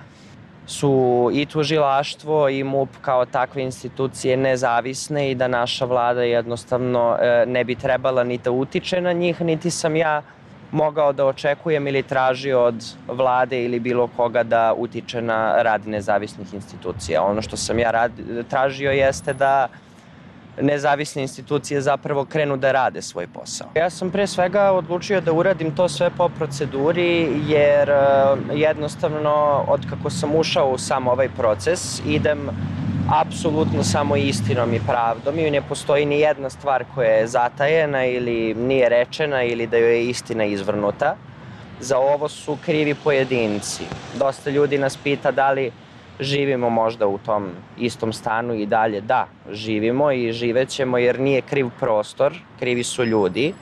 su i tužilaštvo i M U P kao takve institucije nezavisne i da naša vlada jednostavno ne bi trebala ni da utiče na njih, niti sam ja mogao da očekujem ili tražio od vlade ili bilo koga da utiče na rad nezavisnih institucija. Ono što sam ja rad, tražio jeste da nezavisne institucije zapravo krenu da rade svoj posao. Ja sam pre svega odlučio da uradim to sve po proceduri jer jednostavno od kako sam ušao u sam ovaj proces idem apsolutno samo istinom i pravdom i ne postoji ni jedna stvar koja je zatajena ili nije rečena ili da joj je istina izvrnuta. Za ovo su krivi pojedinci. Dosta ljudi nas pita da li živimo možda u tom istom stanu i dalje. Da, živimo i živećemo jer nije kriv prostor, krivi su ljudi.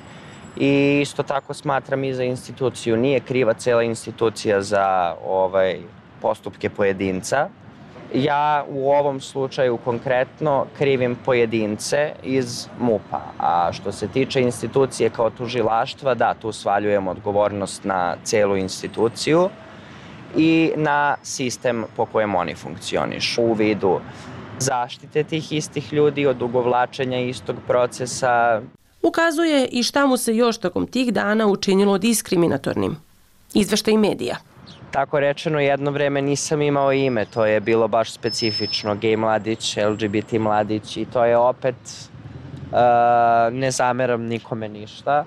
I isto tako smatram i za instituciju. Nije kriva cela institucija za ovaj, postupke pojedinca. Ja u ovom slučaju konkretno krivim pojedince iz M U P-a. A što se tiče institucije kao tužilaštva, da, tu svaljujem odgovornost na celu instituciju i na sistem po kojem oni funkcionišu u vidu zaštite tih istih ljudi, odugovlačenja istog procesa. Ukazuje i šta mu se još tokom tih dana učinilo diskriminatornim. Izveštaj medija. Tako rečeno, jedno vreme nisam imao ime, to je bilo baš specifično, gej mladić, L G B T mladić i to je opet, uh, ne zameram nikome ništa,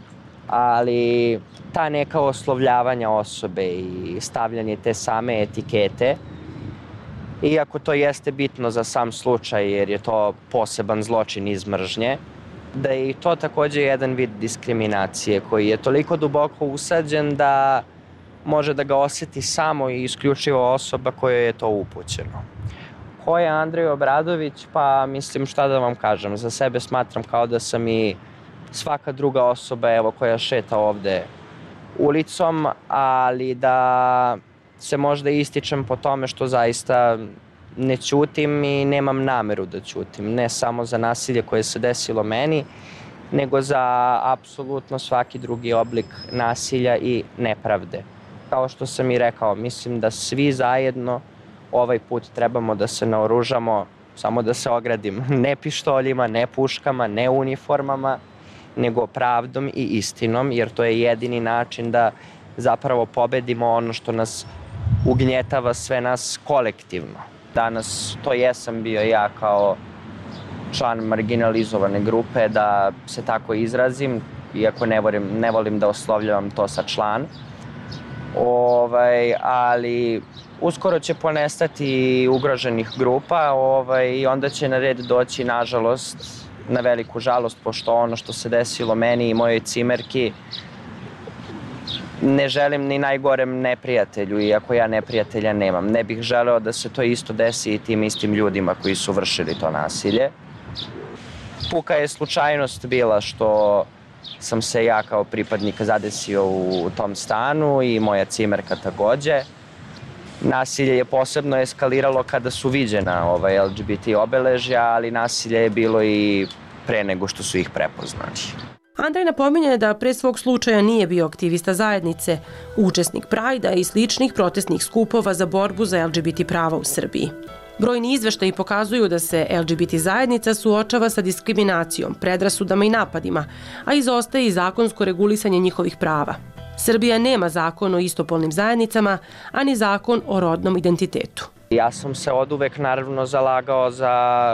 ali ta neka oslovljavanja osobe i stavljanje te same etikete, iako to jeste bitno za sam slučaj jer je to poseban zločin iz mržnje, da je i to takođe jedan vid diskriminacije koji je toliko duboko usađen da može da ga osjeti samo i isključivo osoba kojoj je to upućeno. Ko je Andrej Obradović? Pa mislim šta da vam kažem, za sebe smatram kao da sam i svaka druga osoba evo, koja šeta ovde ulicom, ali da se možda ističem po tome što zaista ne ćutim i nemam nameru da ćutim. Ne samo za nasilje koje se desilo meni, nego za apsolutno svaki drugi oblik nasilja i nepravde. Kao što sam i rekao, mislim da svi zajedno ovaj put trebamo da se naoružamo, samo da se ogradim, ne pištoljima, ne puškama, ne uniformama, nego pravdom i istinom, jer to je jedini način da zapravo pobedimo ono što nas ugnjetava sve nas kolektivno. Danas to jesam bio ja kao član marginalizovane grupe, da se tako izrazim, iako ne volim, ne volim da oslovljavam to sa član. Ovaj, ali uskoro će ponestati ugroženih grupa ovaj, i onda će na red doći, nažalost, na veliku žalost, pošto ono što se desilo meni i mojoj cimerki ne želim ni najgorem neprijatelju, iako ja neprijatelja nemam. Ne bih želeo da se to isto desi i tim istim ljudima koji su vršili to nasilje. Puka je slučajnost bila što sam se ja kao pripadnik zadesio u tom stanu i moja cimerka takođe. Nasilje je posebno eskaliralo kada su viđena ovaj, L G B T obeležja, ali nasilje je bilo i pre nego što su ih prepoznali. Andrej napominje da pre svog slučaja nije bio aktivista zajednice, učesnik Prajda i sličnih protestnih skupova za borbu za L G B T prava u Srbiji. Brojni izveštaji pokazuju da se L G B T zajednica suočava sa diskriminacijom, predrasudama i napadima, a izostaje i zakonsko regulisanje njihovih prava. Srbija nema zakon o istopolnim zajednicama, ani zakon o rodnom identitetu. Ja sam se oduvek naravno zalagao za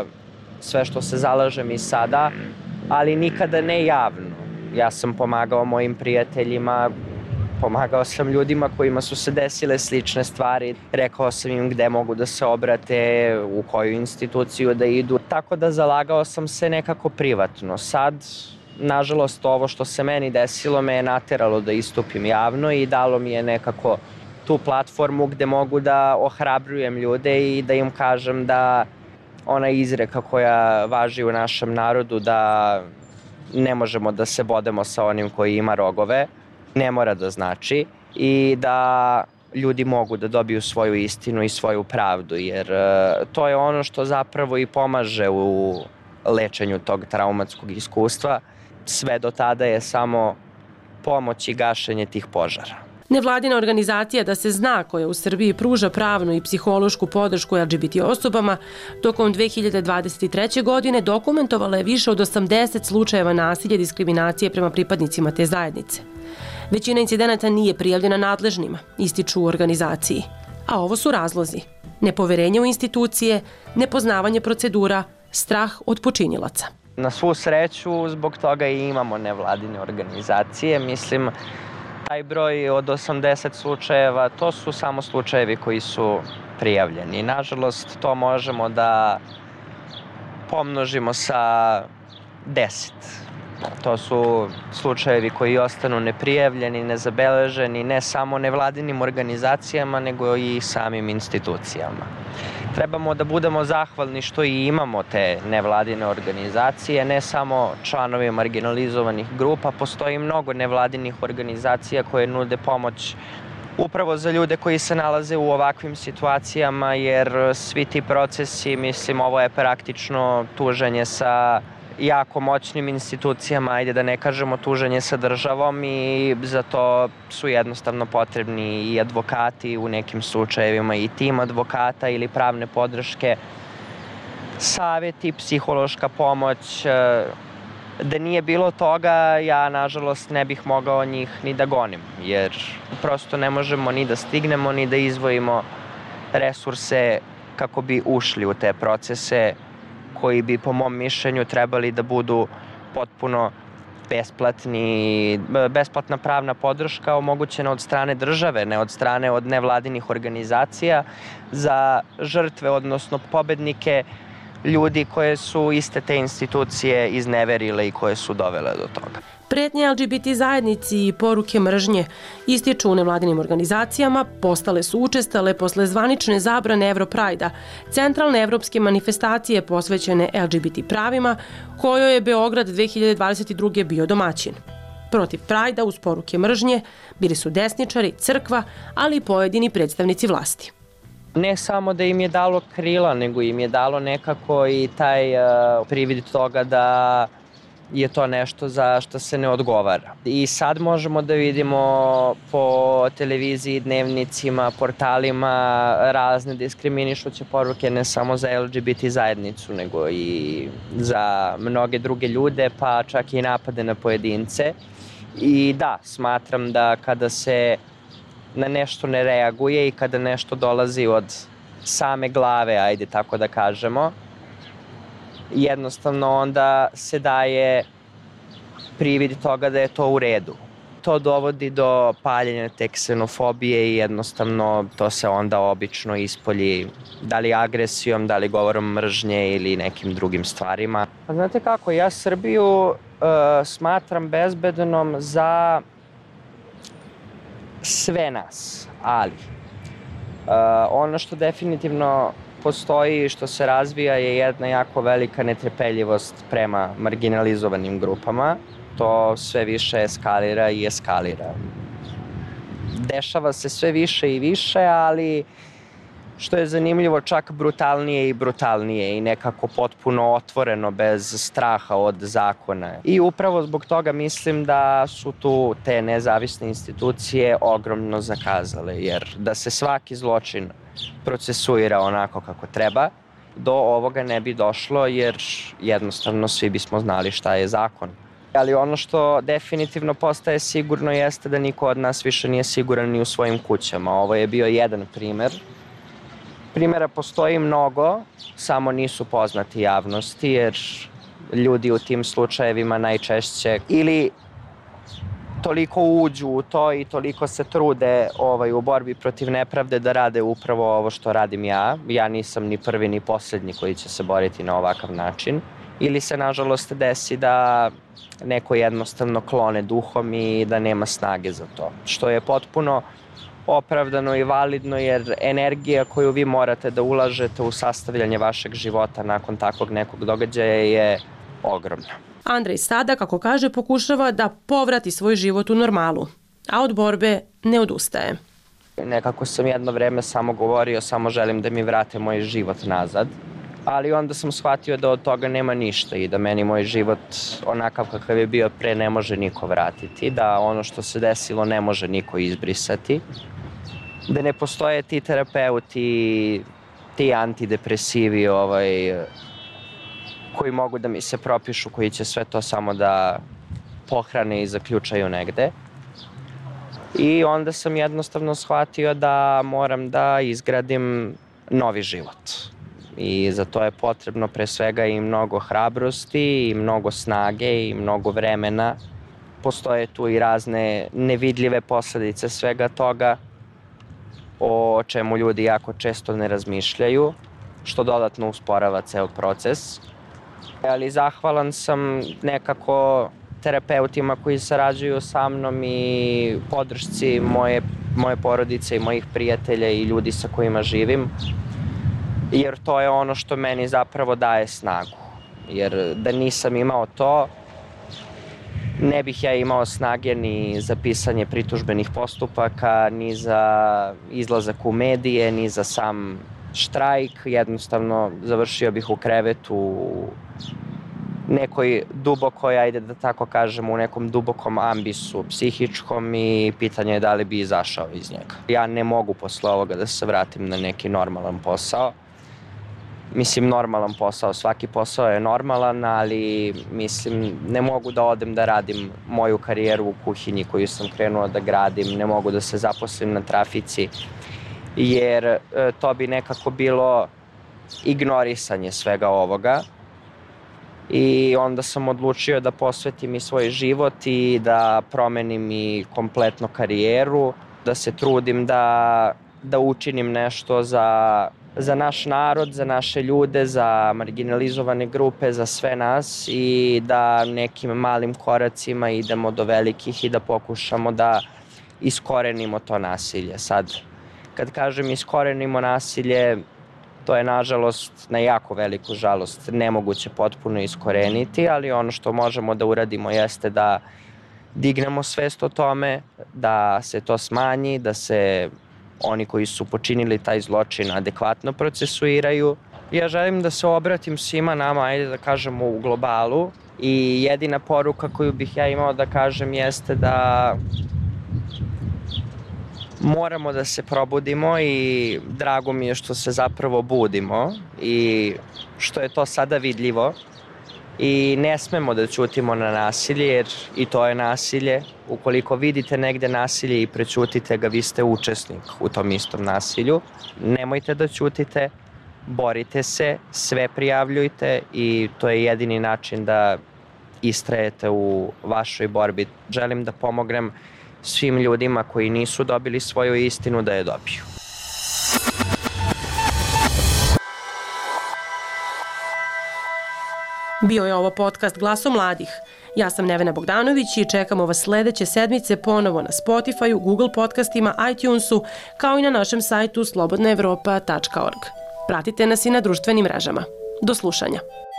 sve što se zalažem i sada, ali nikada ne javno. Ja sam pomagao mojim prijateljima, pomagao sam ljudima kojima su se desile slične stvari, rekao sam im gde mogu da se obrate, u koju instituciju da idu, tako da zalagao sam se nekako privatno. Sad, nažalost, ovo što se meni desilo me je nateralo da istupim javno i dalo mi je nekako tu platformu gde mogu da ohrabrujem ljude i da im kažem da ona izreka koja važi u našem narodu da ne možemo da se bodemo sa onim koji ima rogove, ne mora da znači i da ljudi mogu da dobiju svoju istinu i svoju pravdu, jer to je ono što zapravo i pomaže u lečenju tog traumatskog iskustva. Sve do tada je samo pomoć i gašenje tih požara. Nevladina organizacija Da se zna, koja u Srbiji pruža pravnu i psihološku podršku L G B T osobama, tokom dve hiljade dvadeset treće. godine dokumentovala je više od osamdeset slučajeva nasilja i diskriminacije prema pripadnicima te zajednice. Većina incidenata nije prijavljena nadležnima, ističu u organizaciji. A ovo su razlozi: nepoverenje u institucije, nepoznavanje procedura, strah od počinilaca. Na svu sreću, zbog toga i imamo nevladine organizacije. Mislim, taj broj od osamdeset slučajeva, to su samo slučajevi koji su prijavljeni. Nažalost, to možemo da pomnožimo sa deset. To su slučajevi koji ostanu neprijavljeni, nezabeleženi, ne samo nevladinim organizacijama, nego i samim institucijama. Trebamo da budemo zahvalni što i imamo te nevladine organizacije, ne samo članovi marginalizovanih grupa, postoji mnogo nevladinih organizacija koje nude pomoć upravo za ljude koji se nalaze u ovakvim situacijama, jer svi ti procesi, mislim, ovo je praktično tuženje sa jako moćnim institucijama, ajde da ne kažemo tuženje sa državom, i za to su jednostavno potrebni i advokati u nekim slučajevima, i tim advokata ili pravne podrške, savjeti, psihološka pomoć. Da nije bilo toga, ja nažalost ne bih mogao njih ni da gonim, jer prosto ne možemo ni da stignemo, ni da izdvojimo resurse kako bi ušli u te procese koji bi, po mom mišljenju, trebali da budu potpuno besplatni, besplatna pravna podrška omogućena od strane države, ne od strane od nevladinih organizacija, za žrtve, odnosno pobednike, ljudi koje su iste te institucije izneverile i koje su dovele do toga. Pretnje L G B T zajednici i poruke mržnje ističu u nevladinim organizacijama, postale su učestale posle zvanične zabrane Europrajda, centralne evropske manifestacije posvećene L G B T pravima, kojoj je Beograd dve hiljade dvadeset druge. bio domaćin. Protiv Prajda uz poruke mržnje bili su desničari, crkva, ali i pojedini predstavnici vlasti. Ne samo da im je dalo krila, nego im je dalo nekako i taj uh, privid toga da je to nešto za što se ne odgovara. I sad možemo da vidimo po televiziji, dnevnicima, portalima razne diskriminišuće poruke, ne samo za L G B T zajednicu, nego i za mnoge druge ljude, pa čak i napade na pojedince. I da, smatram da kada se na nešto ne reaguje i kada nešto dolazi od same glave, ajde tako da kažemo, jednostavno onda se daje privid toga da je to u redu. To dovodi do paljenja te ksenofobije i jednostavno to se onda obično ispolji, da li agresijom, da li govorom mržnje ili nekim drugim stvarima. Znate kako, ja Srbiju uh, smatram bezbednom za sve nas, ali uh, ono što definitivno postoji i što se razvija je jedna jako velika netrpeljivost prema marginalizovanim grupama. To sve više eskalira i eskalira. Dešava se sve više i više, ali što je zanimljivo čak brutalnije i brutalnije i nekako potpuno otvoreno bez straha od zakona. I upravo zbog toga mislim da su tu te nezavisne institucije ogromno zakazale, jer da se svaki zločin procesuira onako kako treba, do ovoga ne bi došlo jer jednostavno svi bismo znali šta je zakon. Ali ono što definitivno postaje sigurno jeste da niko od nas više nije siguran ni u svojim kućama. Ovo je bio jedan primer. Primera postoji mnogo, samo nisu poznati javnosti jer ljudi u tim slučajevima najčešće ili toliko uđu u to i toliko se trude ovaj, u borbi protiv nepravde da rade upravo ovo što radim ja. Ja nisam ni prvi ni posljednji koji će se boriti na ovakav način. Ili se nažalost desi da neko jednostavno klone duhom i da nema snage za to. Što je potpuno opravdano i validno jer energija koju vi morate da ulažete u sastavljanje vašeg života nakon takvog nekog događaja je ogromna. Andrej sada, kako kaže, pokušava da povrati svoj život u normalu, a od borbe ne odustaje. Nekako sam jedno vreme samo govorio, samo želim da mi vrate moj život nazad, ali onda sam shvatio da od toga nema ništa i da meni moj život onakav kakav je bio pre ne može niko vratiti, da ono što se desilo ne može niko izbrisati, da ne postoje ti terapeuti, ti antidepresivi ovaj, koji mogu da mi se propišu, koji će sve to samo da pohrane i zaključaju negde. I onda sam jednostavno shvatio da moram da izgradim novi život. I za to je potrebno pre svega i mnogo hrabrosti, i mnogo snage, i mnogo vremena. Postoje tu i razne nevidljive posledice svega toga, o čemu ljudi jako često ne razmišljaju, što dodatno usporava ceo proces. Ali zahvalan sam nekako terapeutima koji sarađuju sa mnom i podršci moje, moje porodice i mojih prijatelja i ljudi sa kojima živim, jer to je ono što meni zapravo daje snagu. Jer da nisam imao to, ne bih ja imao snage ni za pisanje pritužbenih postupaka, ni za izlazak u medije, ni za sam štrajk. Jednostavno završio bih u krevetu u nekoj dubokoj, ajde da tako kažem, u nekom dubokom ambisu psihičkom i pitanje je da li bi izašao iz njega. Ja ne mogu posle ovoga da se vratim na neki normalan posao. Mislim, normalan posao, svaki posao je normalan, ali mislim, ne mogu da odem da radim moju karijeru u kuhinji koju sam krenuo da gradim, ne mogu da se zaposlim na trafici, jer to bi nekako bilo ignorisanje svega ovoga. I onda sam odlučio da posvetim i svoj život i da promenim i kompletno karijeru, da se trudim da, da učinim nešto za, za naš narod, za naše ljude, za marginalizovane grupe, za sve nas i da nekim malim koracima idemo do velikih i da pokušamo da iskorenimo to nasilje. Sad, kad kažem iskorenimo nasilje, to je nažalost, na jako veliku žalost, nemoguće potpuno iskoreniti, ali ono što možemo da uradimo jeste da dignemo svest o tome, da se to smanji, da se oni koji su počinili taj zločin adekvatno procesuiraju. Ja želim da se obratim svima nama, ajde da kažemo u globalu, i jedina poruka koju bih ja imao da kažem jeste da moramo da se probudimo i drago mi je što se zapravo budimo i što je to sada vidljivo i ne smemo da ćutimo na nasilje jer i to je nasilje. Ukoliko vidite negde nasilje i prećutite ga, vi ste učesnik u tom istom nasilju. Nemojte da ćutite, borite se, sve prijavljujte i to je jedini način da istrajete u vašoj borbi. Želim da pomognem svim ljudima koji nisu dobili svoju istinu da je dobiju. Bio je ovo podcast Glaso mladih. Ja sam Nevena Bogdanović i čekamo vas sledeće sedmice ponovo na Spotifyu, Google podcastima, iTunesu, kao i na našem sajtu slobodna evropa tačka org. Pratite nas i na društvenim mrežama. Do slušanja.